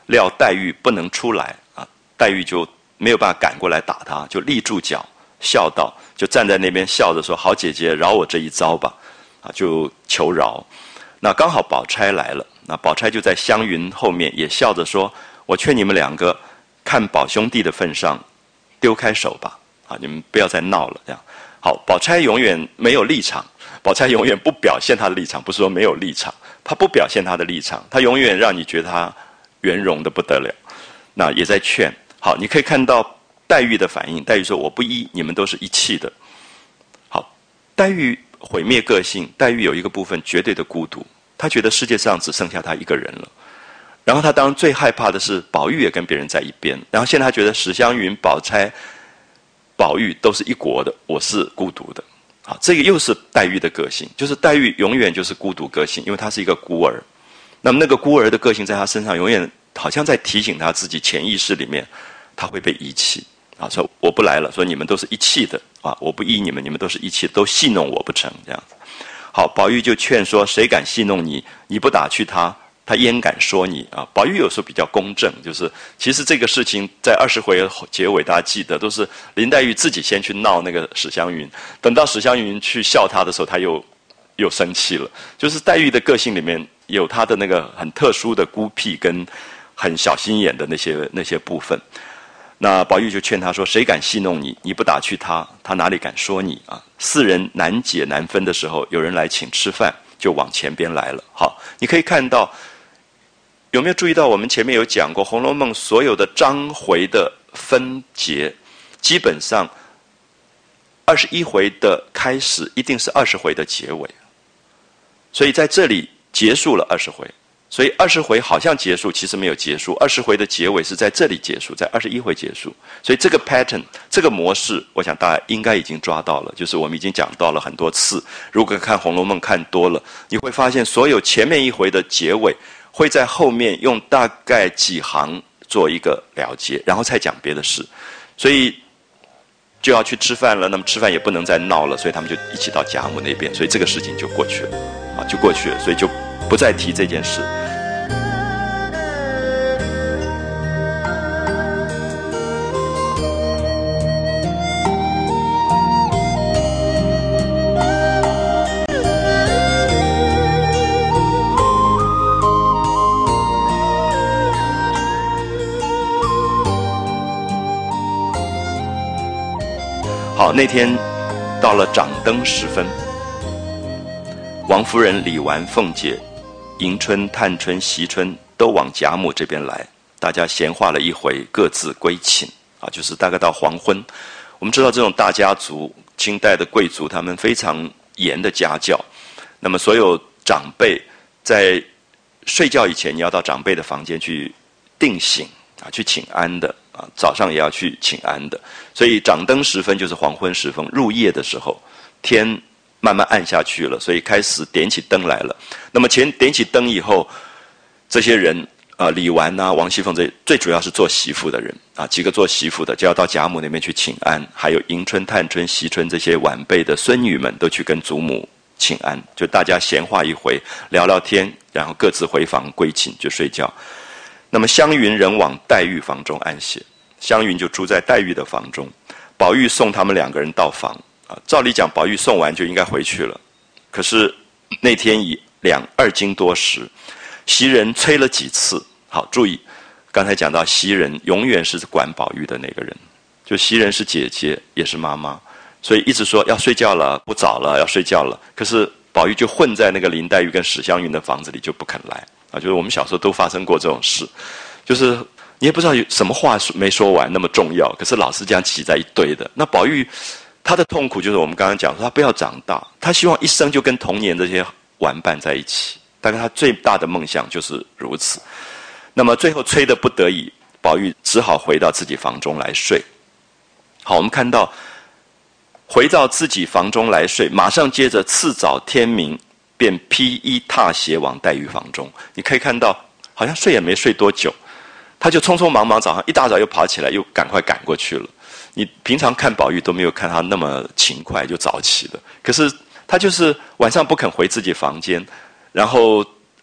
料黛玉不能出来啊，黛玉就没有办法赶过来打他，就立住脚，笑道，就站在那边笑着说：“好姐姐，饶我这一遭吧。”啊，就求饶。那刚好宝钗来了，那宝钗就在湘云后面也笑着说：“我劝你们两个，看宝兄弟的份上，丢开手吧，啊，你们不要再闹了。”这样，好，宝钗永远没有立场，宝钗永远不表现她的立场，不是说没有立场，她不表现她的立场，她永远让你觉得她圆融的不得了。那也在劝。好，你可以看到黛玉的反应，黛玉说：“我不依，你们都是一气的。”好，黛玉毁灭个性，黛玉有一个部分绝对的孤独，她觉得世界上只剩下她一个人了。然后她当然最害怕的是宝玉也跟别人在一边，然后现在她觉得史湘云、宝钗、宝玉都是一国的，我是孤独的。好，这个又是黛玉的个性，就是黛玉永远就是孤独个性，因为她是一个孤儿。那么那个孤儿的个性在她身上永远好像在提醒她自己潜意识里面，她会被遗弃啊，说我不来了，说你们都是一气的啊，我不依你们，你们都是一气的，都戏弄我不成这样子。好，宝玉就劝说：“谁敢戏弄你？你不打去他，他焉敢说你啊？”宝玉有时候比较公正，就是其实这个事情在二十回结尾，大家记得都是林黛玉自己先去闹那个史湘云，等到史湘云去笑他的时候，他又又生气了。就是黛玉的个性里面有她的那个很特殊的孤僻跟很小心眼的那些那些部分。那宝玉就劝他说：“谁敢戏弄你？你不打去他，他哪里敢说你啊？”四人难解难分的时候，有人来请吃饭，就往前边来了。好，你可以看到，有没有注意到我们前面有讲过，《红楼梦》所有的章回的分节，基本上二十一回的开始一定是二十回的结尾，所以在这里结束了二十回。所以二十回好像结束，其实没有结束。二十回的结尾是在这里结束，在二十一回结束。所以这个 pattern， 这个模式，我想大家应该已经抓到了。就是我们已经讲到了很多次。如果看《红楼梦》看多了，你会发现所有前面一回的结尾，会在后面用大概几行做一个了结，然后再讲别的事。所以就要去吃饭了，那么吃饭也不能再闹了，所以他们就一起到贾母那边，所以这个事情就过去了，啊，就过去了，所以就不再提这件事。好，那天到了掌灯时分，王夫人、李纨、凤姐、迎春、探春、惜春都往贾母这边来，大家闲话了一回，各自归寝啊，就是大概到黄昏。我们知道这种大家族，清代的贵族，他们非常严的家教，那么所有长辈在睡觉以前，你要到长辈的房间去定醒啊，去请安的啊，早上也要去请安的。所以掌灯时分就是黄昏时分，入夜的时候，天慢慢暗下去了，所以开始点起灯来了。那么前点起灯以后，这些人啊、呃，李纨啊、王熙凤这最主要是做媳妇的人啊，几个做媳妇的就要到贾母那边去请安，还有迎春、探春、惜春这些晚辈的孙女们都去跟祖母请安，就大家闲话一回，聊聊天，然后各自回房归寝就睡觉。那么湘云人往黛玉房中安歇，湘云就住在黛玉的房中，宝玉送他们两个人到房啊。照理讲，宝玉送完就应该回去了，可是那天已两二更多时，袭人催了几次。好，注意，刚才讲到袭人永远是管宝玉的那个人，就袭人是姐姐也是妈妈，所以一直说要睡觉了，不早了，要睡觉了。可是宝玉就混在那个林黛玉跟史湘云的房子里，就不肯来啊。就是我们小时候都发生过这种事，就是你也不知道有什么话没说完那么重要，可是老是这样挤在一堆的。那宝玉他的痛苦就是我们刚刚讲说，他不要长大，他希望一生就跟童年这些玩伴在一起，大概他最大的梦想就是如此。那么最后催得不得已，宝玉只好回到自己房中来睡。好，我们看到回到自己房中来睡，马上接着次早天明，便披衣踏鞋往黛玉房中。你可以看到，好像睡也没睡多久，他就匆匆忙忙早上一大早又跑起来，又赶快赶过去了。你平常看宝玉都没有看他那么勤快就早起的，可是他就是晚上不肯回自己房间，然后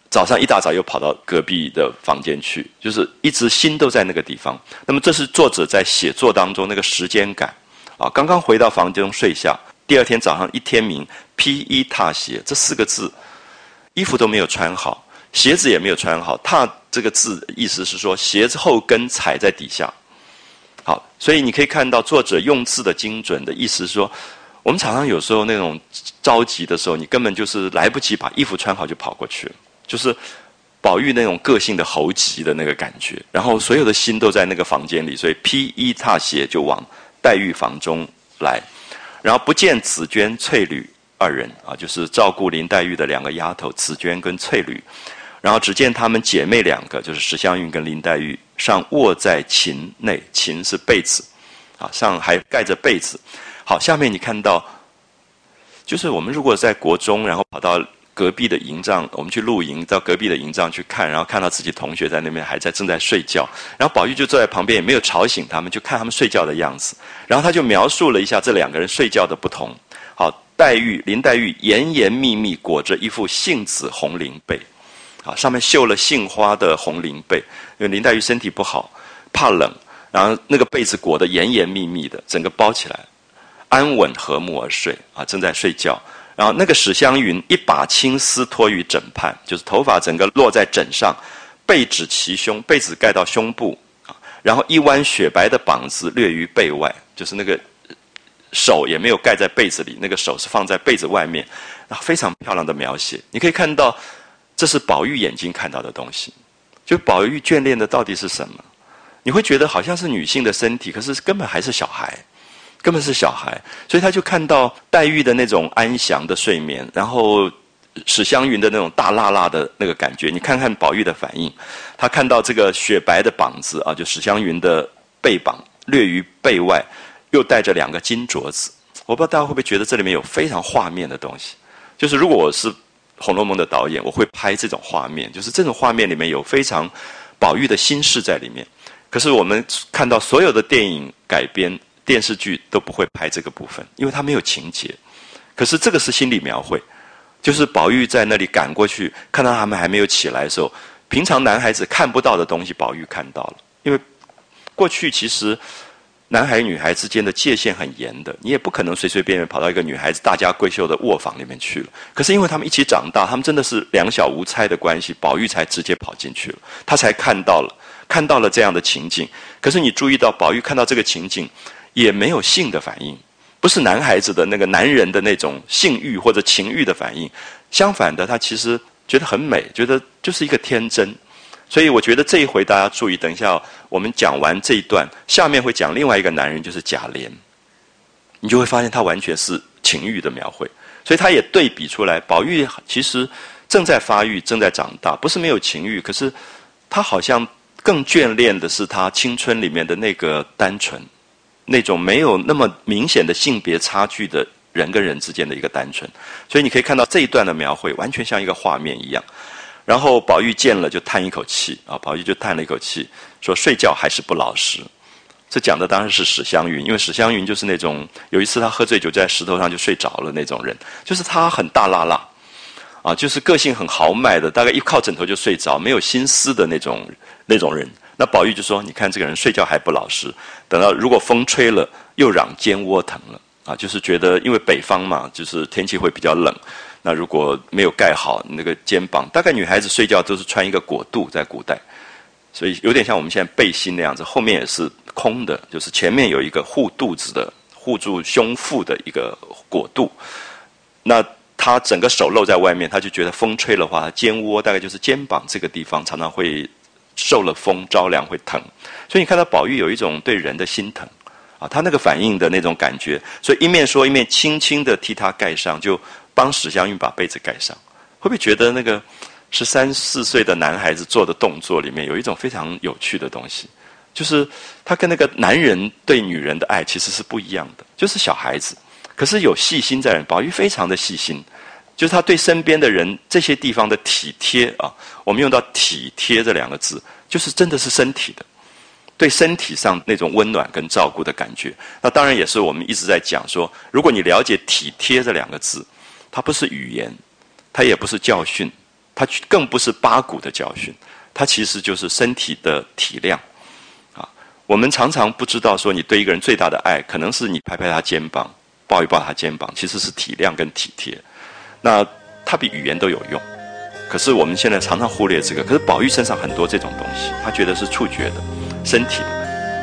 早上一大早又跑到隔壁的房间去，就是一直心都在那个地方。那么这是作者在写作当中那个时间感啊，刚刚回到房间中睡下，第二天早上一天明，披衣踏鞋，这四个字，衣服都没有穿好，鞋子也没有穿好，踏这个字意思是说鞋子后跟踩在底下。好，所以你可以看到作者用字的精准的意思是说，我们常常有时候那种着急的时候，你根本就是来不及把衣服穿好就跑过去了，就是宝玉那种个性的猴急的那个感觉，然后所有的心都在那个房间里，所以披衣踏鞋就往黛玉房中来，然后不见紫鹃、翠缕二人啊，就是照顾林黛玉的两个丫头紫鹃跟翠缕，然后只见她们姐妹两个，就是史湘云跟林黛玉，上卧在衾内，衾是被子啊，上还盖着被子。好，下面你看到，就是我们如果在国中，然后跑到隔壁的营帐，我们去露营，到隔壁的营帐去看，然后看到自己同学在那边还在正在睡觉，然后宝玉就坐在旁边，也没有吵醒他们，就看他们睡觉的样子，然后他就描述了一下这两个人睡觉的不同。好，黛玉林黛玉严严密密裹着一副杏紫红绫被，啊，上面绣了杏花的红绫被，因为林黛玉身体不好，怕冷，然后那个被子裹得严严密密的，整个包起来。安稳和睦而睡啊，正在睡觉。然后那个史湘云一把青丝托于枕畔，就是头发整个落在枕上，被指齐胸，被子盖到胸部啊，然后一弯雪白的膀子略于被外，就是那个手也没有盖在被子里，那个手是放在被子外面，啊，非常漂亮的描写。你可以看到，这是宝玉眼睛看到的东西，就宝玉眷恋的到底是什么？你会觉得好像是女性的身体，可是根本还是小孩。根本是小孩，所以他就看到黛玉的那种安详的睡眠，然后史湘云的那种大辣辣的那个感觉。你看看宝玉的反应，他看到这个雪白的膀子啊，就史湘云的背膀略于背外，又带着两个金镯子。我不知道大家会不会觉得这里面有非常画面的东西。就是如果我是《红楼梦》的导演，我会拍这种画面，就是这种画面里面有非常宝玉的心事在里面。可是我们看到所有的电影改编电视剧都不会拍这个部分，因为它没有情节。可是这个是心理描绘，就是宝玉在那里赶过去，看到他们还没有起来的时候，平常男孩子看不到的东西，宝玉看到了。因为过去其实男孩女孩之间的界限很严的，你也不可能随随便便跑到一个女孩子大家闺秀的卧房里面去了。可是因为他们一起长大，他们真的是两小无猜的关系，宝玉才直接跑进去了，他才看到了看到了这样的情景。可是你注意到宝玉看到这个情景也没有性的反应，不是男孩子的那个男人的那种性欲或者情欲的反应，相反的，他其实觉得很美，觉得就是一个天真。所以我觉得这一回大家注意，等一下我们讲完这一段，下面会讲另外一个男人，就是贾琏，你就会发现他完全是情欲的描绘。所以他也对比出来，宝玉其实正在发育，正在长大，不是没有情欲，可是他好像更眷恋的是他青春里面的那个单纯，那种没有那么明显的性别差距的人跟人之间的一个单纯。所以你可以看到这一段的描绘完全像一个画面一样。然后宝玉见了就叹一口气啊，宝玉就叹了一口气，说睡觉还是不老实。这讲的当然是史湘云，因为史湘云就是那种有一次他喝醉酒在石头上就睡着了那种人，就是他很大辣辣啊，就是个性很豪迈的，大概一靠枕头就睡着，没有心思的那种那种人。那宝玉就说：“你看这个人睡觉还不老实，等到如果风吹了，又嚷肩窝疼了啊，就是觉得因为北方嘛，就是天气会比较冷。”那如果没有盖好那个肩膀，大概女孩子睡觉都是穿一个裹肚，在古代，所以有点像我们现在背心那样子，后面也是空的，就是前面有一个护肚子的、护住胸腹的一个裹肚。那他整个手露在外面，他就觉得风吹的话，肩窝大概就是肩膀这个地方，常常会受了风着凉会疼。所以你看到宝玉有一种对人的心疼啊，他那个反应的那种感觉，所以一面说一面轻轻的替他盖上，就帮史湘云把被子盖上。会不会觉得那个十三四岁的男孩子做的动作里面有一种非常有趣的东西，就是他跟那个男人对女人的爱其实是不一样的，就是小孩子，可是有细心在人。宝玉非常的细心，就是他对身边的人这些地方的体贴啊，我们用到体贴这两个字，就是真的是身体的，对身体上那种温暖跟照顾的感觉。那当然也是我们一直在讲说，如果你了解体贴这两个字，它不是语言，它也不是教训， 它更不是八股的教训，它其实就是身体的体谅啊。我们常常不知道说，你对一个人最大的爱，可能是你拍拍他肩膀，抱一抱他肩膀，其实是体谅跟体贴。那它比语言都有用。可是我们现在常常忽略这个，可是宝玉身上很多这种东西，他觉得是触觉的、身体的。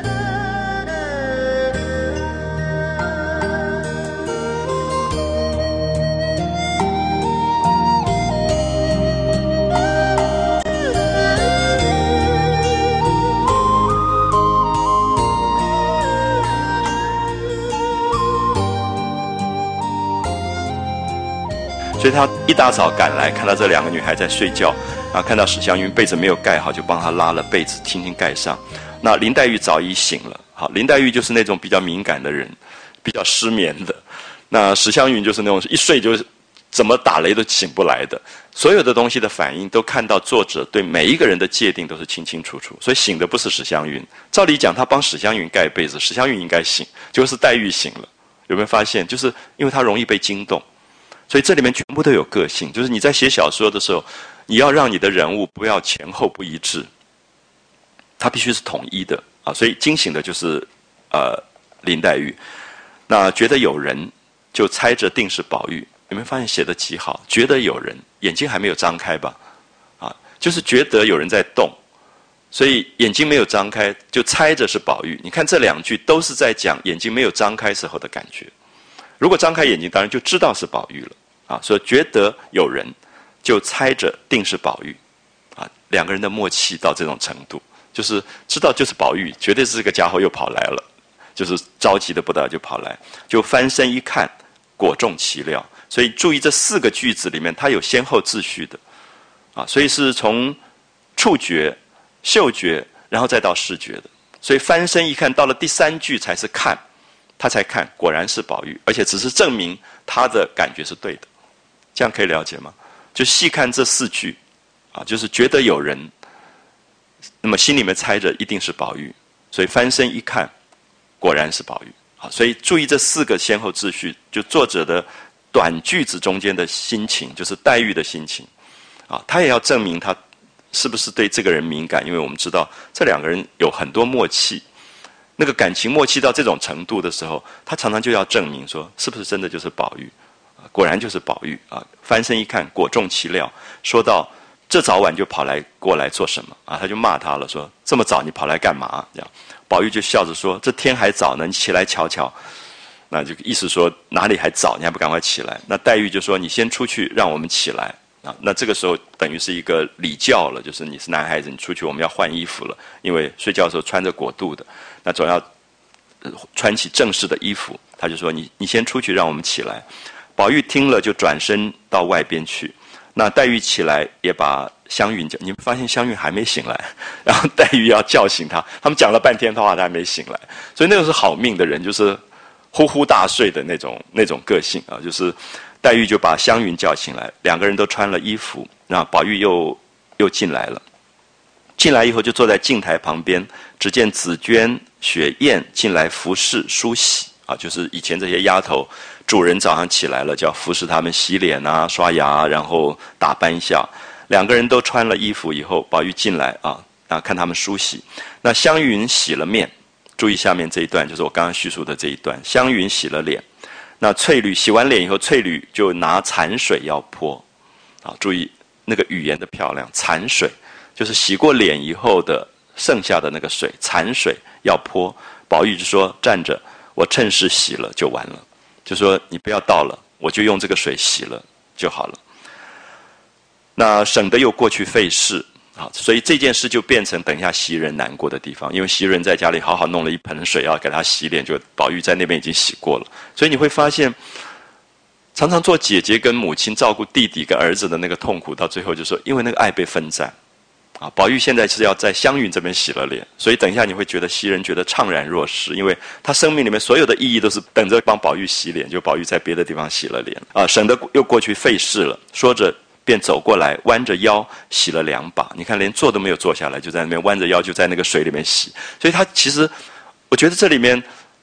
所以他一大早赶来，看到这两个女孩在睡觉，啊，看到史湘云被子没有盖好，就帮她拉了被子，轻轻盖上。那林黛玉早已醒了，好，林黛玉就是那种比较敏感的人，比较失眠的。那史湘云就是那种一睡就怎么打雷都醒不来的。所有的东西的反应都看到作者对每一个人的界定都是清清楚楚，所以醒的不是史湘云。照理讲，他帮史湘云盖被子，史湘云应该醒，就是黛玉醒了。有没有发现？就是因为他容易被惊动。所以这里面全部都有个性，就是你在写小说的时候，你要让你的人物不要前后不一致，它必须是统一的啊。所以惊醒的就是呃林黛玉，那觉得有人就猜着定是宝玉。有没有发现写得极好？觉得有人，眼睛还没有张开吧？啊，就是觉得有人在动，所以眼睛没有张开，就猜着是宝玉。你看这两句都是在讲眼睛没有张开时候的感觉。如果张开眼睛，当然就知道是宝玉了啊！所以觉得有人，就猜着定是宝玉啊。两个人的默契到这种程度，就是知道就是宝玉，绝对是这个家伙又跑来了，就是着急的不得了就跑来，就翻身一看，果中其料。所以注意这四个句子里面，它有先后秩序的啊，所以是从触觉、嗅觉，然后再到视觉的。所以翻身一看，到了第三句才是看。他才看，果然是宝玉，而且只是证明他的感觉是对的，这样可以了解吗？就细看这四句，啊，就是觉得有人，那么心里面猜着一定是宝玉，所以翻身一看，果然是宝玉。啊，所以注意这四个先后秩序，就作者的短句子中间的心情，就是黛玉的心情，啊，他也要证明他是不是对这个人敏感，因为我们知道这两个人有很多默契。那个感情默契到这种程度的时候，他常常就要证明说，是不是真的就是宝玉？果然就是宝玉啊！翻身一看，果中其料。说到这早晚就跑来过来做什么啊？他就骂他了，说这么早你跑来干嘛？这样，宝玉就笑着说：“这天还早呢，你起来瞧瞧。”那就意思说哪里还早，你还不赶快起来？那黛玉就说：“你先出去，让我们起来。”啊，那这个时候等于是一个礼教了，就是你是男孩子，你出去我们要换衣服了，因为睡觉的时候穿着裹肚的，那总要、呃、穿起正式的衣服。他就说你你先出去，让我们起来。宝玉听了就转身到外边去。那黛玉起来也把湘云叫，你们发现湘云还没醒来，然后黛玉要叫醒他，他们讲了半天的话，他还没醒来，所以那个是好命的人，就是呼呼大睡的那种那种个性啊，就是。黛玉就把湘云叫醒来，两个人都穿了衣服，那宝玉又又进来了。进来以后就坐在镜台旁边，只见紫鹃、雪雁进来服侍梳洗啊，就是以前这些丫头，主人早上起来了就要服侍他们洗脸啊、刷牙，然后打扮一下。两个人都穿了衣服以后，宝玉进来啊，啊看他们梳洗。那湘云洗了面，注意下面这一段，就是我刚刚叙述的这一段，湘云洗了脸。那翠缕洗完脸以后，翠缕就拿残水要泼，啊，注意那个语言的漂亮，残水就是洗过脸以后的剩下的那个水，残水要泼。宝玉就说：“站着，我趁势洗了就完了，就说你不要倒了，我就用这个水洗了就好了。”那省得又过去费事。好，所以这件事就变成等一下袭人难过的地方，因为袭人在家里好好弄了一盆水要给他洗脸，就宝玉在那边已经洗过了。所以你会发现，常常做姐姐跟母亲照顾弟弟跟儿子的那个痛苦，到最后就说，因为那个爱被分散。啊，宝玉现在是要在湘云这边洗了脸，所以等一下你会觉得袭人觉得怅然若失，因为他生命里面所有的意义都是等着帮宝玉洗脸，就宝玉在别的地方洗了脸啊，省得又过去费事了。说着。便走过来，弯着腰洗了两把。你看，连坐都没有坐下来，就在那边弯着腰，就在那个水里面洗。所以他其实，我觉得这里面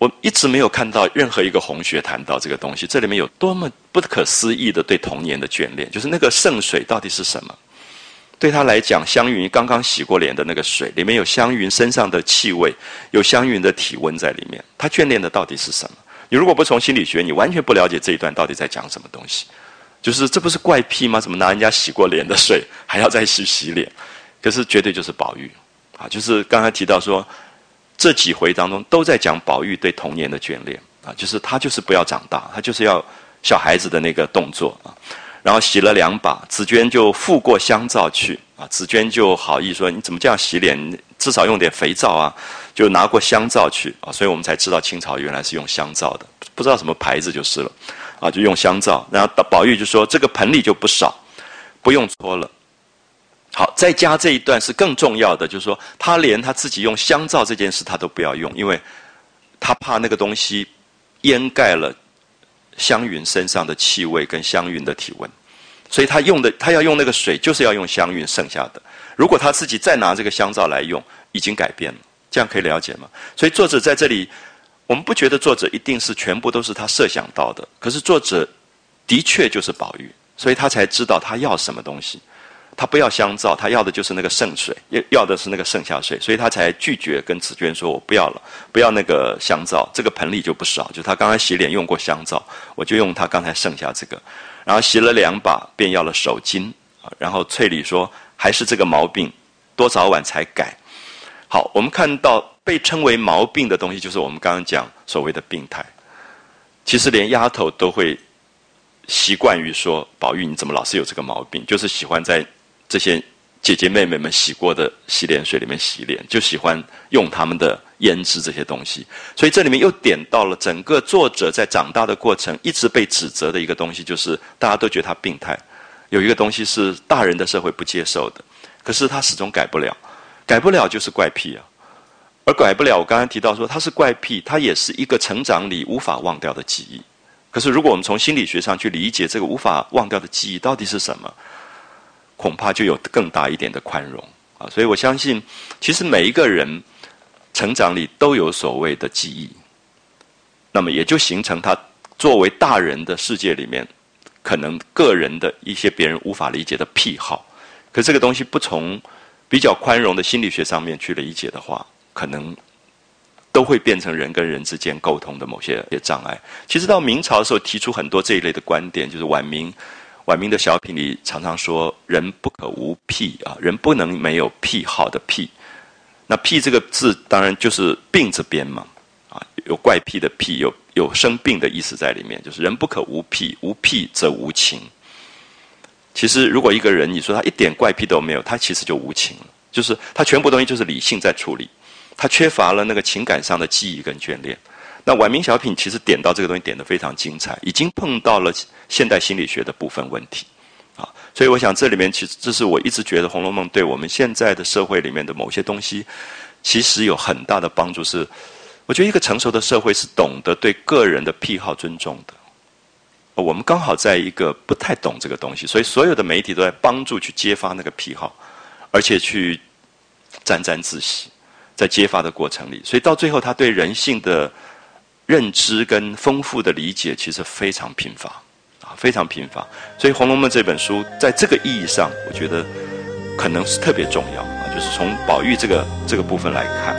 我一直没有看到任何一个红学谈到这个东西，这里面有多么不可思议的对童年的眷恋，就是那个圣水到底是什么？对他来讲，香云刚刚洗过脸的那个水，里面有香云身上的气味，有香云的体温在里面。他眷恋的到底是什么？你如果不从心理学，你完全不了解这一段到底在讲什么东西。就是这不是怪癖吗？怎么拿人家洗过脸的水还要再去洗脸？可是绝对就是宝玉啊！就是刚才提到说，这几回当中都在讲宝玉对童年的眷恋啊，就是他就是不要长大，他就是要小孩子的那个动作啊。然后洗了两把，紫娟就付过香皂去啊。紫娟就好意说：“你怎么这样洗脸？至少用点肥皂啊！”就拿过香皂去啊，所以我们才知道清朝原来是用香皂的，不知道什么牌子就是了啊，就用香皂。然后宝玉就说：“这个盆里就不少，不用搓了。”好，再加这一段是更重要的，就是说他连他自己用香皂这件事他都不要用，因为他怕那个东西掩盖了香云身上的气味跟香云的体温，所以他用的他要用那个水就是要用香云剩下的。如果他自己再拿这个香皂来用，已经改变了，这样可以了解吗？所以作者在这里，我们不觉得作者一定是全部都是他设想到的，可是作者的确就是宝玉，所以他才知道他要什么东西。他不要香皂，他要的就是那个圣水，要的是那个剩下水，所以他才拒绝跟紫娟说：“我不要了，不要那个香皂，这个盆里就不少。就他刚才洗脸用过香皂，我就用他刚才剩下这个。”然后洗了两把，便要了手巾。然后翠里说：“还是这个毛病，多早晚才改。”好，我们看到被称为毛病的东西，就是我们刚刚讲所谓的病态。其实连丫头都会习惯于说：“宝玉，你怎么老是有这个毛病？就是喜欢在这些姐姐妹妹们洗过的洗脸水里面洗脸，就喜欢用他们的胭脂这些东西。所以这里面又点到了整个作者在长大的过程一直被指责的一个东西，就是大家都觉得他病态。有一个东西是大人的社会不接受的，可是他始终改不了，改不了就是怪癖啊。而改不了，我刚才提到说他是怪癖，他也是一个成长里无法忘掉的记忆。可是如果我们从心理学上去理解这个无法忘掉的记忆到底是什么，恐怕就有更大一点的宽容啊！所以我相信，其实每一个人成长里都有所谓的记忆，那么也就形成他作为大人的世界里面，可能个人的一些别人无法理解的癖好。可这个东西不从比较宽容的心理学上面去理解的话，可能都会变成人跟人之间沟通的某些障碍。其实到明朝的时候提出很多这一类的观点，就是晚明。晚明的小品里常常说人不可无癖啊，人不能没有癖好的癖。那癖这个字当然就是病这边嘛，啊，有怪癖的癖，有有生病的意思在里面，就是人不可无癖，无癖则无情。其实如果一个人你说他一点怪癖都没有，他其实就无情了，就是他全部东西就是理性在处理，他缺乏了那个情感上的记忆跟眷恋。那晚明小品其实点到这个东西点得非常精彩，已经碰到了现代心理学的部分问题啊，所以我想这里面其实这是我一直觉得《红楼梦》对我们现在的社会里面的某些东西其实有很大的帮助。是我觉得一个成熟的社会是懂得对个人的癖好尊重的，我们刚好在一个不太懂这个东西，所以所有的媒体都在帮助去揭发那个癖好，而且去沾沾自喜在揭发的过程里，所以到最后他对人性的认知跟丰富的理解其实非常贫乏啊，非常贫乏。所以《红楼梦》这本书在这个意义上，我觉得可能是特别重要啊，就是从宝玉这个这个部分来看。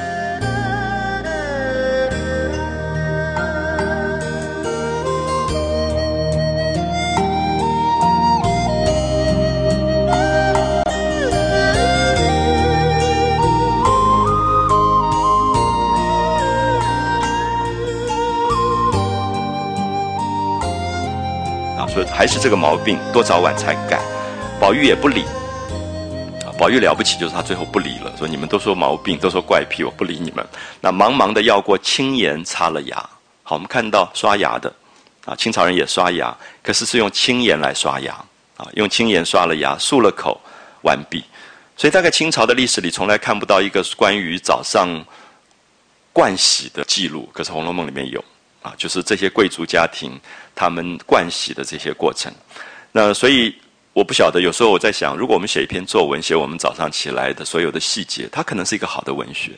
说还是这个毛病，多早晚才改。宝玉也不理，宝玉了不起，就是他最后不理了，说你们都说毛病，都说怪癖，我不理你们。那忙忙的要过青盐擦了牙。好，我们看到刷牙的啊，清朝人也刷牙，可是是用青盐来刷牙啊，用青盐刷了牙，漱了口，完毕。所以大概清朝的历史里从来看不到一个关于早上盥洗的记录，可是《红楼梦》里面有。啊，就是这些贵族家庭他们盥洗的这些过程。那所以我不晓得，有时候我在想，如果我们写一篇作文，写我们早上起来的所有的细节，它可能是一个好的文学。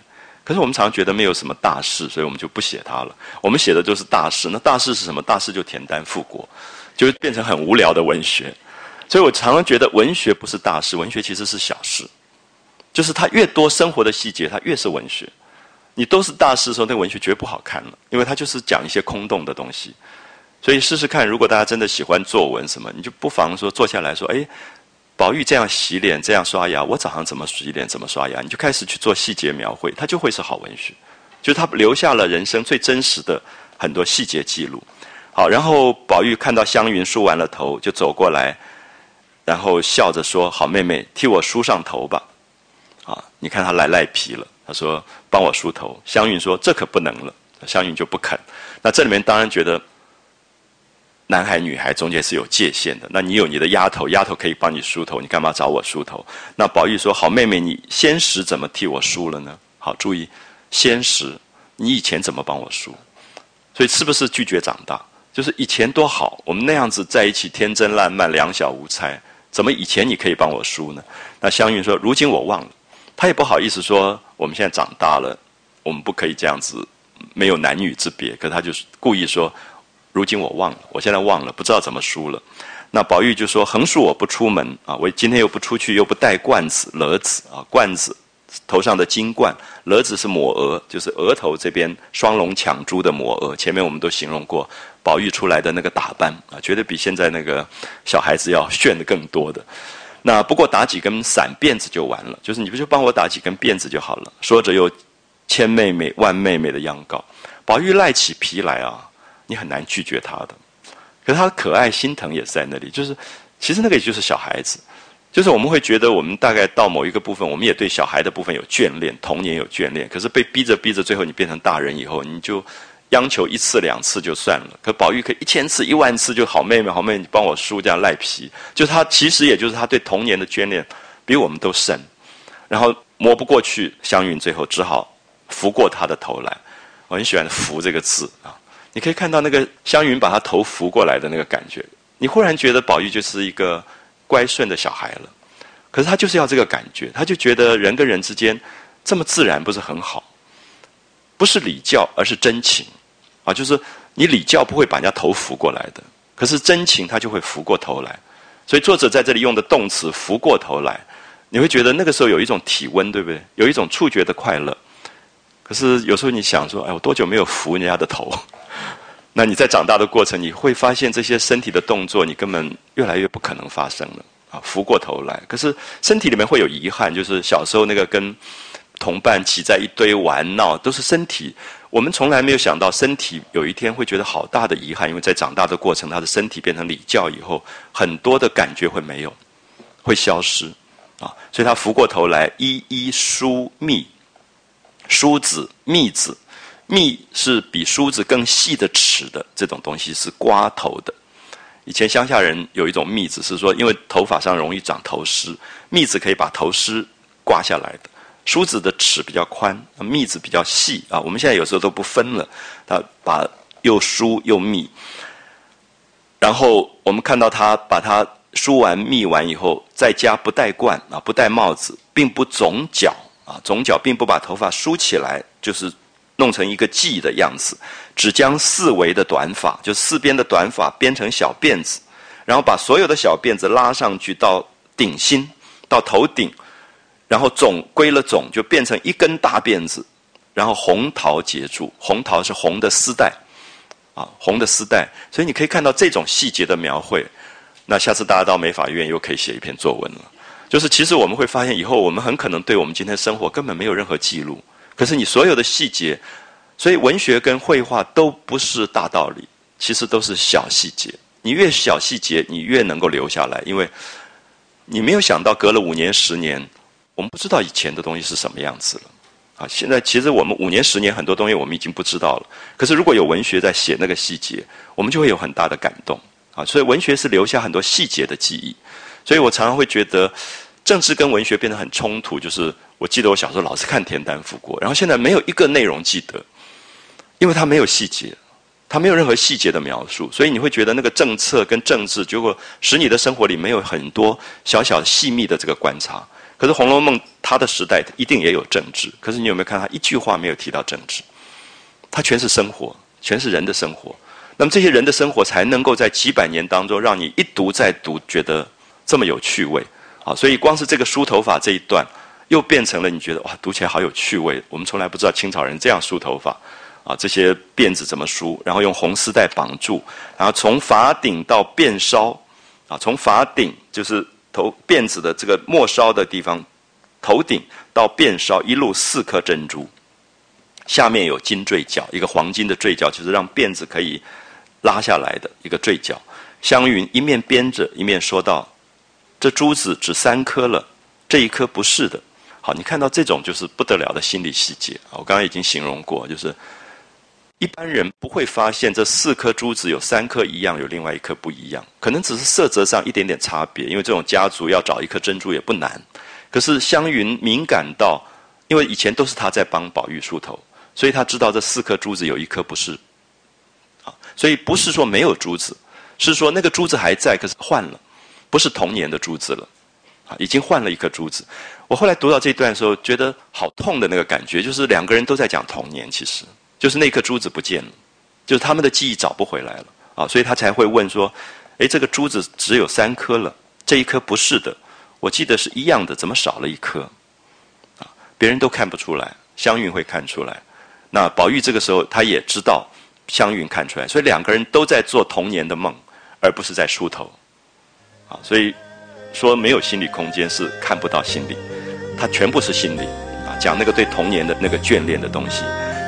可是我们常常觉得没有什么大事，所以我们就不写它了。我们写的都是大事，那大事是什么？大事就田单复国，就变成很无聊的文学。所以我常常觉得文学不是大事，文学其实是小事，就是它越多生活的细节，它越是文学。你都是大事的时候，那个文学绝不好看了，因为它就是讲一些空洞的东西。所以试试看，如果大家真的喜欢作文什么，你就不妨说坐下来说，哎，宝玉这样洗脸，这样刷牙，我早上怎么洗脸，怎么刷牙，你就开始去做细节描绘，它就会是好文学。就是它留下了人生最真实的很多细节记录。好，然后宝玉看到湘云梳完了头，就走过来，然后笑着说：“好妹妹，替我梳上头吧。”啊，你看他来赖皮了，他说：“帮我梳头。”湘云说：“这可不能了。”湘云就不肯。那这里面当然觉得男孩女孩中间是有界限的。那你有你的丫头，丫头可以帮你梳头，你干嘛找我梳头？那宝玉说：“好妹妹，你先时怎么替我梳了呢？”好，注意先时，你以前怎么帮我梳？所以是不是拒绝长大？就是以前多好，我们那样子在一起天真烂漫，两小无猜，怎么以前你可以帮我梳呢？那湘云说：“如今我忘了。”他也不好意思说我们现在长大了，我们不可以这样子，没有男女之别。可是他就是故意说：“如今我忘了，我现在忘了，不知道怎么梳了。”那宝玉就说：“横竖我不出门啊，我今天又不出去，又不戴冠子、勒子啊，冠子头上的金冠，勒子是抹额，就是额头这边双龙抢珠的抹额。前面我们都形容过，宝玉出来的那个打扮啊，绝对比现在那个小孩子要炫得更多的。那不过打几根散辫子就完了，就是你不就帮我打几根辫子就好了。”说着又千妹妹万妹妹的央告。宝玉赖起皮来啊，你很难拒绝他的。可是他可爱心疼也是在那里，就是其实那个也就是小孩子，就是我们会觉得我们大概到某一个部分，我们也对小孩的部分有眷恋，童年有眷恋。可是被逼着逼着，最后你变成大人以后，你就央求一次两次就算了。可宝玉可以一千次一万次，就好妹妹好妹妹，你帮我梳这样赖皮。就他其实也就是他对童年的眷恋比我们都深，然后摸不过去，湘云最后只好拂过他的头来。我很喜欢拂这个字啊，你可以看到那个湘云把他头拂过来的那个感觉，你忽然觉得宝玉就是一个乖顺的小孩了。可是他就是要这个感觉，他就觉得人跟人之间这么自然不是很好，不是礼教而是真情啊，就是你礼教不会把人家头拂过来的，可是真情他就会拂过头来。所以作者在这里用的动词拂过头来，你会觉得那个时候有一种体温，对不对？有一种触觉的快乐。可是有时候你想说，哎，我多久没有拂人家的头？那你在长大的过程，你会发现这些身体的动作，你根本越来越不可能发生了啊！拂过头来，可是身体里面会有遗憾，就是小时候那个跟同伴挤在一堆玩闹，都是身体。我们从来没有想到，身体有一天会觉得好大的遗憾，因为在长大的过程，他的身体变成礼教以后，很多的感觉会没有，会消失啊！所以他拂过头来，一一梳密。梳子、篦子，篦是比梳子更细的齿的这种东西，是刮头的。以前乡下人有一种篦子，是说因为头发上容易长头虱，篦子可以把头虱刮下来的。梳子的齿比较宽，篦子比较细啊。我们现在有时候都不分了，他把又梳又篦。然后我们看到他把它梳完、篦完以后，在家不戴冠啊，不戴帽子，并不总角。啊，总角并不把头发梳起来，就是弄成一个髻的样子，只将四围的短发，就四边的短发编成小辫子，然后把所有的小辫子拉上去到顶心，到头顶，然后总归了总，就变成一根大辫子，然后红桃结住，红桃是红的丝带，啊，红的丝带，所以你可以看到这种细节的描绘。那下次大家到美法院又可以写一篇作文了。就是其实我们会发现，以后我们很可能对我们今天生活根本没有任何记录，可是你所有的细节，所以文学跟绘画都不是大道理，其实都是小细节。你越小细节，你越能够留下来，因为你没有想到隔了五年、十年，我们不知道以前的东西是什么样子了。啊，现在其实我们五年、十年很多东西我们已经不知道了，可是如果有文学在写那个细节，我们就会有很大的感动。啊，所以文学是留下很多细节的记忆。所以我常常会觉得政治跟文学变得很冲突，就是我记得我小时候老是看田单复国，然后现在没有一个内容记得，因为它没有细节，它没有任何细节的描述，所以你会觉得那个政策跟政治结果使你的生活里没有很多小小细密的这个观察。可可是《红楼梦》它的时代一定也有政治，可是你有没有看它一句话没有提到政治？它全是生活，全是人的生活。那么这些人的生活才能够在几百年当中，让你一读再读，觉得这么有趣味啊！所以光是这个梳头发这一段，又变成了你觉得哇，读起来好有趣味。我们从来不知道清朝人这样梳头发啊，这些辫子怎么梳，然后用红丝带绑住，然后从发顶到辫梢啊，从发顶就是头辫子的这个末梢的地方，头顶到辫梢一路四颗珍珠，下面有金坠角，一个黄金的坠角，就是让辫子可以拉下来的一个坠角。湘云一面编着，一面说道：“这珠子只三颗了，这一颗不是的。”好，你看到这种就是不得了的心理细节。我刚刚已经形容过，就是一般人不会发现这四颗珠子有三颗一样，有另外一颗不一样，可能只是色泽上一点点差别，因为这种家族要找一颗珍珠也不难。可是湘云敏感到，因为以前都是他在帮宝玉梳头，所以他知道这四颗珠子有一颗不是。啊，所以不是说没有珠子，是说那个珠子还在，可是换了，不是童年的珠子了。啊，已经换了一颗珠子。我后来读到这一段的时候，觉得好痛的那个感觉，就是两个人都在讲童年，其实就是那颗珠子不见了，就是他们的记忆找不回来了啊，所以他才会问说：“哎，这个珠子只有三颗了，这一颗不是的，我记得是一样的，怎么少了一颗？”啊，别人都看不出来，湘云会看出来。那宝玉这个时候他也知道湘云看出来，所以两个人都在做童年的梦，而不是在梳头。啊，所以说没有心理空间是看不到心理，它全部是心理啊，讲那个对童年的那个眷恋的东西。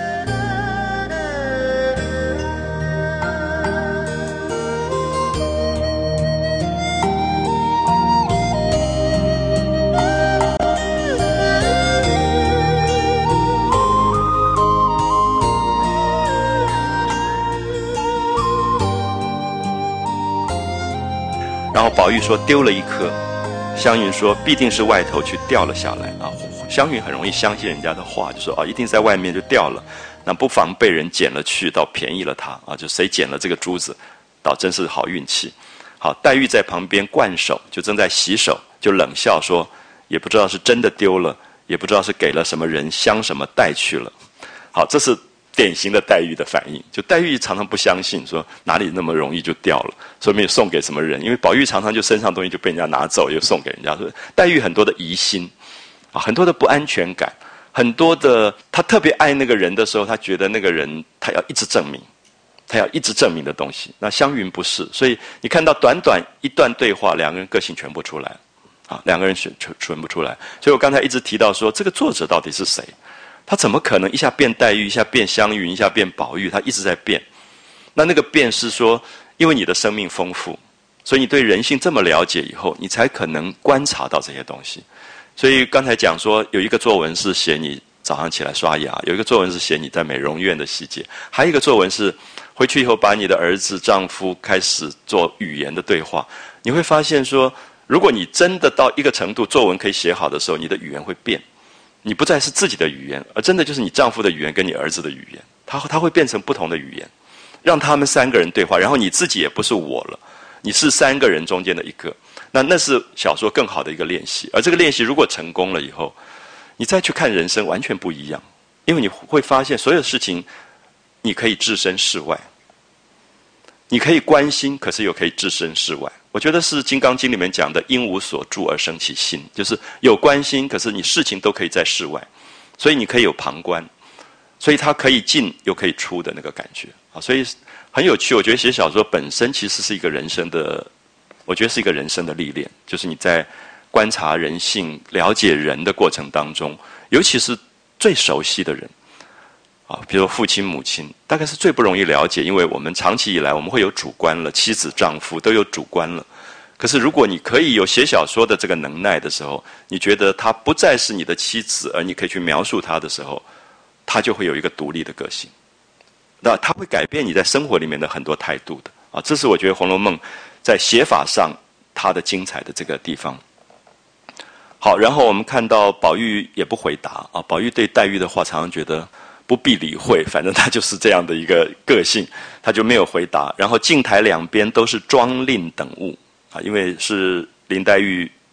然后宝玉说丢了一颗，湘云说必定是外头去掉了下来啊。湘云很容易相信人家的话，就说啊，一定在外面就掉了，那不妨被人捡了去，倒便宜了他啊。就谁捡了这个珠子，倒真是好运气。好，黛玉在旁边灌手，就正在洗手，就冷笑说，也不知道是真的丢了，也不知道是给了什么人香什么带去了。好，这是典型的黛玉的反应，就黛玉常常不相信，说哪里那么容易就掉了，说没有送给什么人，因为宝玉常常就身上东西就被人家拿走，又送给人家。说黛玉很多的疑心啊，很多的不安全感，很多的她特别爱那个人的时候，她觉得那个人她要一直证明，她要一直证明的东西。那湘云不是，所以你看到短短一段对话，两个人个性全部出来啊，两个人全全不出来。所以我刚才一直提到说，这个作者到底是谁？他怎么可能一下变黛玉，一下变湘云，一下变宝玉？他一直在变。那那个变是说，因为你的生命丰富，所以你对人性这么了解以后，你才可能观察到这些东西。所以刚才讲说，有一个作文是写你早上起来刷牙，有一个作文是写你在美容院的细节，还有一个作文是回去以后把你的儿子、丈夫开始做语言的对话。你会发现说，如果你真的到一个程度，作文可以写好的时候，你的语言会变。你不再是自己的语言，而真的就是你丈夫的语言跟你儿子的语言，它它会变成不同的语言，让他们三个人对话，然后你自己也不是我了，你是三个人中间的一个。那那是小说更好的一个练习，而这个练习如果成功了以后，你再去看人生完全不一样，因为你会发现所有事情你可以置身事外，你可以关心，可是又可以置身事外。我觉得是《金刚经》里面讲的“因无所住而生其心”，就是有关心，可是你事情都可以在事外，所以你可以有旁观，所以它可以进又可以出的那个感觉啊，所以很有趣。我觉得写小说本身其实是一个人生的，我觉得是一个人生的历练，就是你在观察人性、了解人的过程当中，尤其是最熟悉的人。啊，比如父亲、母亲，大概是最不容易了解，因为我们长期以来我们会有主观了，妻子、丈夫都有主观了。可是如果你可以有写小说的这个能耐的时候，你觉得他不再是你的妻子，而你可以去描述他的时候，他就会有一个独立的个性。那他会改变你在生活里面的很多态度的啊，这是我觉得《红楼梦》在写法上它的精彩的这个地方。好，然后我们看到宝玉也不回答啊，宝玉对黛玉的话常常觉得不必理会，反正他就是这样的一个个性，他就没有回答。然后镜台两边都是妆令等物啊，因为是林黛玉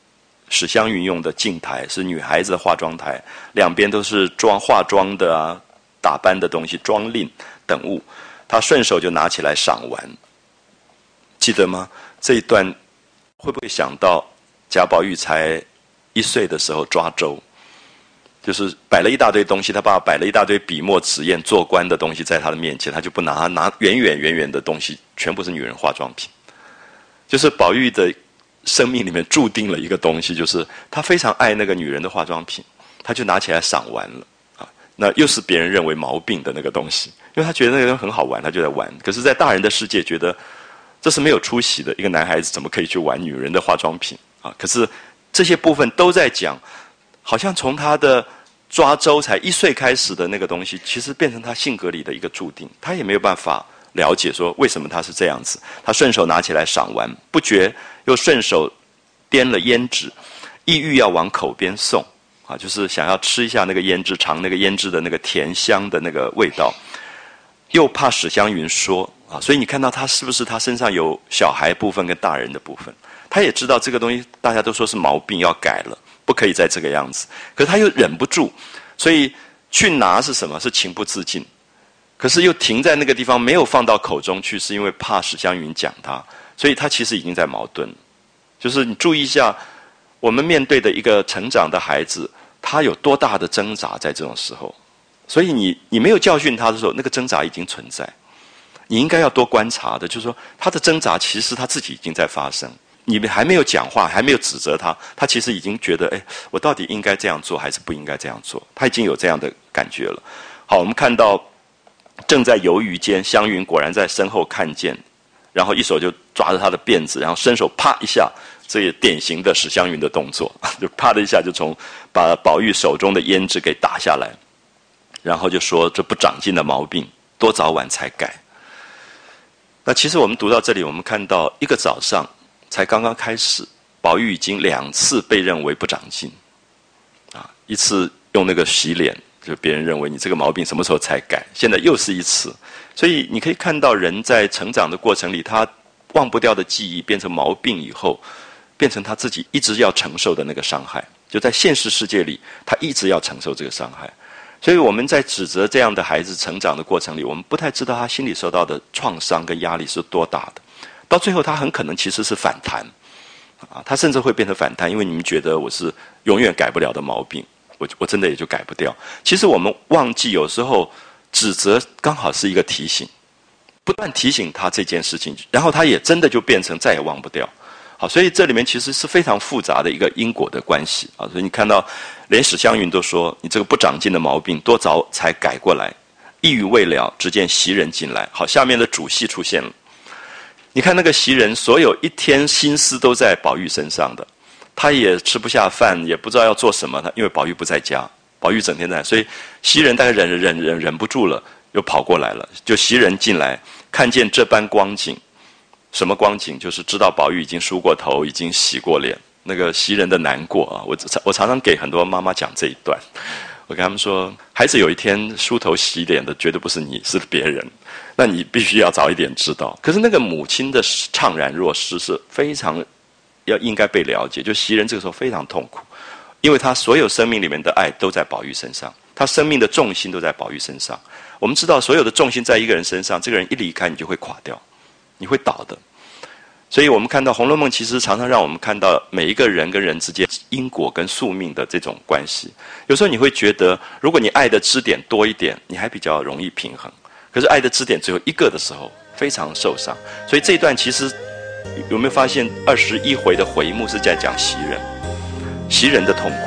史湘云用的镜台，是女孩子的化妆台，两边都是妆化妆的啊、打扮的东西、妆令等物，他顺手就拿起来赏玩。记得吗？这一段会不会想到贾宝玉才一岁的时候抓周，就是摆了一大堆东西，他爸爸摆了一大堆笔墨纸砚做官的东西在他的面前，他就不拿，拿远远远远的东西全部是女人化妆品。就是宝玉的生命里面注定了一个东西，就是他非常爱那个女人的化妆品，他就拿起来赏玩了啊。那又是别人认为毛病的那个东西，因为他觉得那个东西很好玩，他就在玩。可是在大人的世界觉得这是没有出息的，一个男孩子怎么可以去玩女人的化妆品啊？可是这些部分都在讲，好像从他的抓周才一岁开始的那个东西，其实变成他性格里的一个注定，他也没有办法了解说为什么他是这样子。他顺手拿起来赏玩，不觉又顺手掂了胭脂，意欲要往口边送啊，就是想要吃一下那个胭脂，尝那个胭脂的那个甜香的那个味道，又怕史湘云说啊，所以你看到他是不是他身上有小孩部分跟大人的部分？他也知道这个东西大家都说是毛病，要改了，不可以再这个样子。可是他又忍不住，所以去拿是什么？是情不自禁。可是又停在那个地方，没有放到口中去，是因为怕史湘云讲他，所以他其实已经在矛盾。就是你注意一下，我们面对的一个成长的孩子，他有多大的挣扎在这种时候。所以你你没有教训他的时候，那个挣扎已经存在。你应该要多观察的，就是说他的挣扎其实他自己已经在发生。你们还没有讲话，还没有指责他，他其实已经觉得，哎，我到底应该这样做还是不应该这样做？他已经有这样的感觉了。好，我们看到正在犹豫间，湘云果然在身后看见，然后一手就抓着他的辫子，然后伸手啪一下，这也典型的史湘云的动作，就啪的一下就从把宝玉手中的胭脂给打下来，然后就说这不长进的毛病，多早晚才改。那其实我们读到这里，我们看到一个早上才刚刚开始，宝玉已经两次被认为不长进，啊，一次用那个洗脸，就别人认为你这个毛病什么时候才改，现在又是一次。所以你可以看到人在成长的过程里，他忘不掉的记忆变成毛病以后，变成他自己一直要承受的那个伤害，就在现实世界里他一直要承受这个伤害。所以我们在指责这样的孩子成长的过程里，我们不太知道他心里受到的创伤跟压力是多大的，到最后他很可能其实是反弹啊，他甚至会变成反弹，因为你们觉得我是永远改不了的毛病，我我真的也就改不掉。其实我们忘记有时候指责刚好是一个提醒，不断提醒他这件事情，然后他也真的就变成再也忘不掉。好，所以这里面其实是非常复杂的一个因果的关系啊。所以你看到连史湘云都说你这个不长进的毛病多早才改过来，一语未了，只见袭人进来。好，下面的主戏出现了。你看那个袭人，所有一天心思都在宝玉身上的，他也吃不下饭，也不知道要做什么，他因为宝玉不在家，宝玉整天在，所以袭人大概忍忍忍忍不住了，又跑过来了。就袭人进来，看见这般光景，什么光景？就是知道宝玉已经梳过头，已经洗过脸，那个袭人的难过啊！我我常常给很多妈妈讲这一段，我跟他们说，孩子有一天梳头洗脸的绝对不是你，是别人，那你必须要早一点知道。可是那个母亲的怅然若失是非常要应该被了解，就袭人这个时候非常痛苦，因为他所有生命里面的爱都在宝玉身上，他生命的重心都在宝玉身上。我们知道，所有的重心在一个人身上，这个人一离开，你就会垮掉，你会倒的。所以我们看到《红楼梦》其实常常让我们看到每一个人跟人之间因果跟宿命的这种关系。有时候你会觉得，如果你爱的支点多一点，你还比较容易平衡。可是爱的支点只有一个的时候，非常受伤。所以这一段其实有没有发现，二十一回的回目是在讲袭人，袭人的痛苦。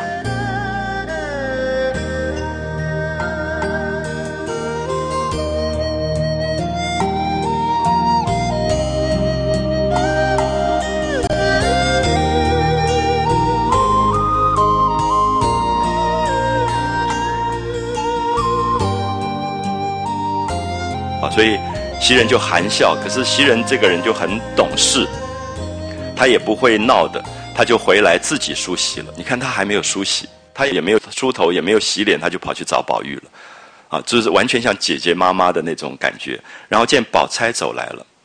所以袭人就含笑，可是袭人这个人就很懂事，他也不会闹的，他就回来自己梳洗了。你看他还没有梳洗，他也没有梳头，也没有洗脸，他就跑去找宝玉了，啊，就是完全像姐姐妈妈的那种感觉。然后见宝钗走来了，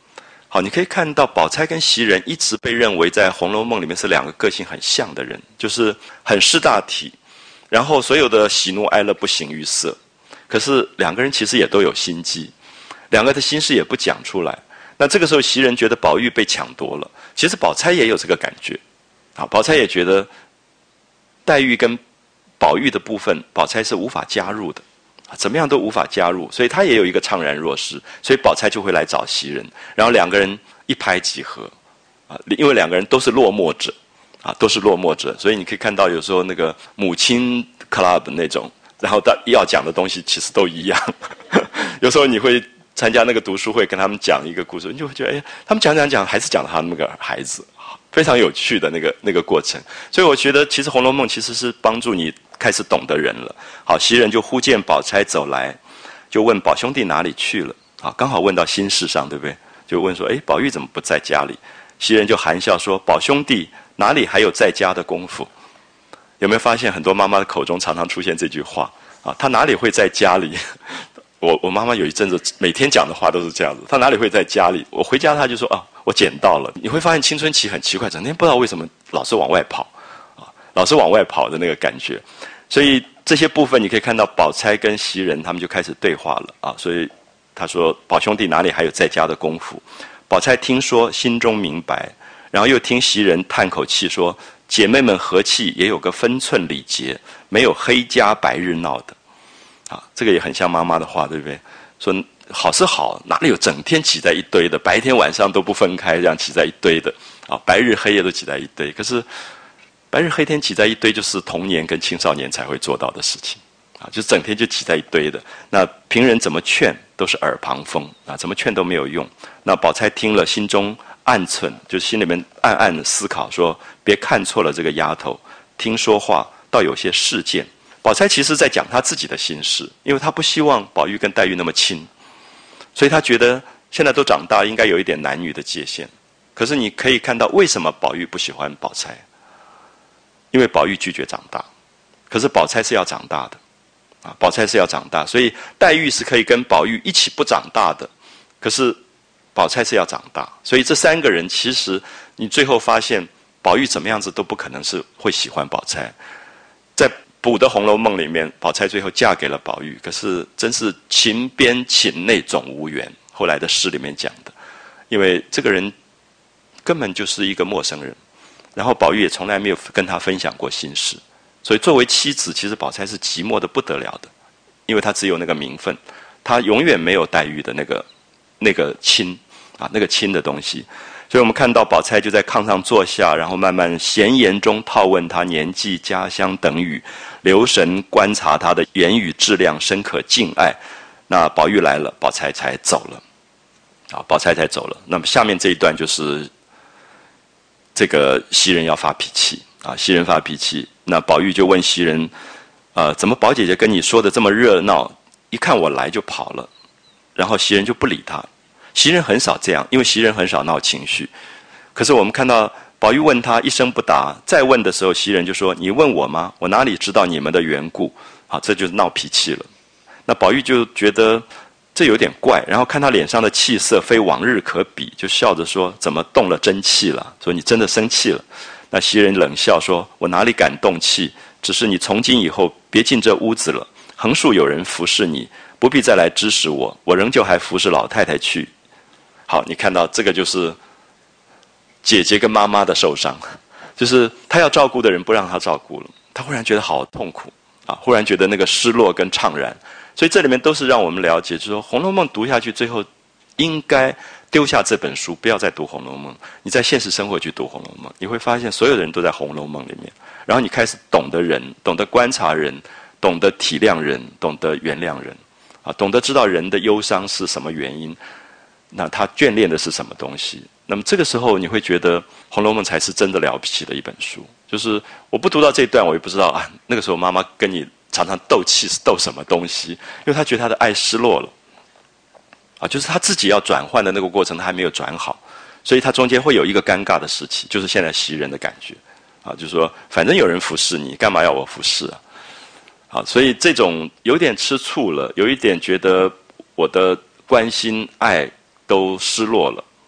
好，你可以看到宝钗跟袭人一直被认为在《红楼梦》里面是两个个性很像的人，就是很识大体，然后所有的喜怒哀乐不形于色。可是两个人其实也都有心机，两个的心事也不讲出来。那这个时候袭人觉得宝玉被抢夺了，其实宝钗也有这个感觉。啊，宝钗也觉得黛玉跟宝玉的部分，宝钗是无法加入的，啊，怎么样都无法加入，所以她也有一个怅然若失，所以宝钗就会来找袭人，然后两个人一拍即合，啊，因为两个人都是落寞者，啊，都是落寞者，所以你可以看到有时候那个母亲 club 那种，然后到要讲的东西其实都一样，有时候你会参加那个读书会，跟他们讲一个故事，你就会觉得，哎，他们讲讲讲，还是讲他们那个孩子。非常有趣的那个那个过程，所以我觉得其实《红楼梦》其实是帮助你开始懂得人了。好，袭人就忽见宝钗走来，就问宝兄弟哪里去了？啊，刚好问到心事上，对不对？就问说，哎，宝玉怎么不在家里？袭人就含笑说，宝兄弟哪里还有在家的功夫？有没有发现很多妈妈的口中常常出现这句话啊？他哪里会在家里？我我妈妈有一阵子每天讲的话都是这样子，他哪里会在家里？我回家他就说啊，我捡到了。你会发现青春期很奇怪，整天不知道为什么老是往外跑，啊，老是往外跑的那个感觉。所以这些部分你可以看到宝钗跟袭人他们就开始对话了啊。所以他说宝兄弟哪里还有在家的功夫？宝钗听说心中明白，然后又听袭人叹口气说，姐妹们和气也有个分寸礼节，没有黑家白日闹的。啊，这个也很像妈妈的话，对不对？说好是好，哪里有整天挤在一堆的，白天晚上都不分开，这样挤在一堆的啊，白日黑夜都挤在一堆。可是白日黑天挤在一堆，就是童年跟青少年才会做到的事情啊，就整天就挤在一堆的。那平人怎么劝都是耳旁风啊，怎么劝都没有用。那宝钗听了，心中暗忖，就是心里面暗暗的思考说，别看错了这个丫头，听说话倒有些事件。宝钗其实在讲她自己的心事，因为她不希望宝玉跟黛玉那么亲，所以她觉得现在都长大，应该有一点男女的界限。可是你可以看到，为什么宝玉不喜欢宝钗？因为宝玉拒绝长大，可是宝钗是要长大的，啊，宝钗是要长大，所以黛玉是可以跟宝玉一起不长大的，可是宝钗是要长大，所以这三个人其实你最后发现，宝玉怎么样子都不可能是会喜欢宝钗，在补的《红楼梦》里面，宝钗最后嫁给了宝玉，可是真是情边情内总无缘。后来的诗里面讲的，因为这个人根本就是一个陌生人，然后宝玉也从来没有跟他分享过心事，所以作为妻子，其实宝钗是寂寞的不得了的，因为她只有那个名分，她永远没有黛玉的那个那个亲啊，那个亲的东西。所以我们看到宝钗就在炕上坐下，然后慢慢闲言中套问他年纪、家乡等语，留神观察他的言语质量，深可敬爱。那宝玉来了，宝钗才走了，啊，宝钗才走了。那么下面这一段就是这个袭人要发脾气啊，袭人发脾气，那宝玉就问袭人，呃，怎么宝姐姐跟你说的这么热闹，一看我来就跑了，然后袭人就不理他。袭人很少这样，因为袭人很少闹情绪。可是我们看到宝玉问他一声不答，再问的时候，袭人就说：“你问我吗？我哪里知道你们的缘故？”好，这就是闹脾气了。那宝玉就觉得这有点怪，然后看他脸上的气色非往日可比，就笑着说：“怎么动了真气了？”说你真的生气了。那袭人冷笑说：“我哪里敢动气？只是你从今以后别进这屋子了，横竖有人服侍你，不必再来指使我，我仍旧还服侍老太太去。”好，你看到这个就是姐姐跟妈妈的受伤，就是她要照顾的人不让她照顾了，她忽然觉得好痛苦啊，忽然觉得那个失落跟怅然。所以这里面都是让我们了解，就是说《红楼梦》读下去，最后应该丢下这本书，不要再读《红楼梦》。你在现实生活去读《红楼梦》，你会发现所有的人都在《红楼梦》里面，然后你开始懂得人，懂得观察人，懂得体谅人，懂得原谅人，啊，懂得知道人的忧伤是什么原因。那他眷恋的是什么东西？那么这个时候你会觉得《红楼梦》才是真的了不起的一本书。就是我不读到这一段，我也不知道啊，那个时候妈妈跟你常常斗气是斗什么东西？因为她觉得她的爱失落了，啊，就是她自己要转换的那个过程，她还没有转好，所以她中间会有一个尴尬的时期，就是现在袭人的感觉，啊，就是说反正有人服侍你，干嘛要我服侍啊？啊，所以这种有点吃醋了，有一点觉得我的关心爱都失落了，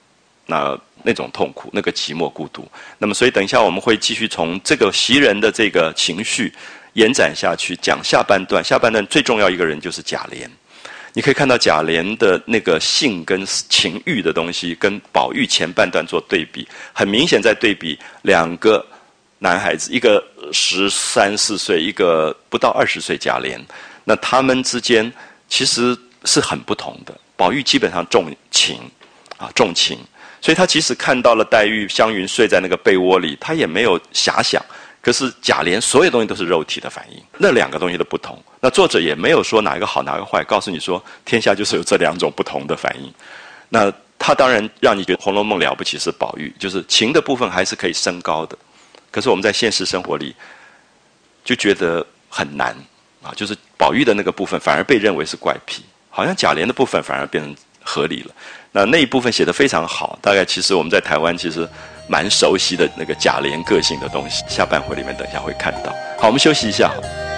那那种痛苦，那个寂寞孤独。那么所以等一下我们会继续从这个袭人的这个情绪延展下去，讲下半段。下半段最重要一个人就是贾琏。你可以看到贾琏的那个性跟情欲的东西跟宝玉前半段做对比，很明显在对比两个男孩子，一个十三四岁，一个不到二十岁贾琏，那他们之间其实是很不同的。宝玉基本上重情啊，重情，所以他即使看到了黛玉、湘云睡在那个被窝里，他也没有遐想。可是贾琏所有东西都是肉体的反应，那两个东西的不同。那作者也没有说哪一个好哪个坏，告诉你说天下就是有这两种不同的反应。那他当然让你觉得《红楼梦》了不起是宝玉，就是情的部分还是可以升高的。可是我们在现实生活里就觉得很难啊，就是宝玉的那个部分反而被认为是怪癖，好像贾琏的部分反而变成合理了。那那一部分写得非常好，大概其实我们在台湾其实蛮熟悉的那个贾琏个性的东西，下半回里面等一下会看到。好，我们休息一下。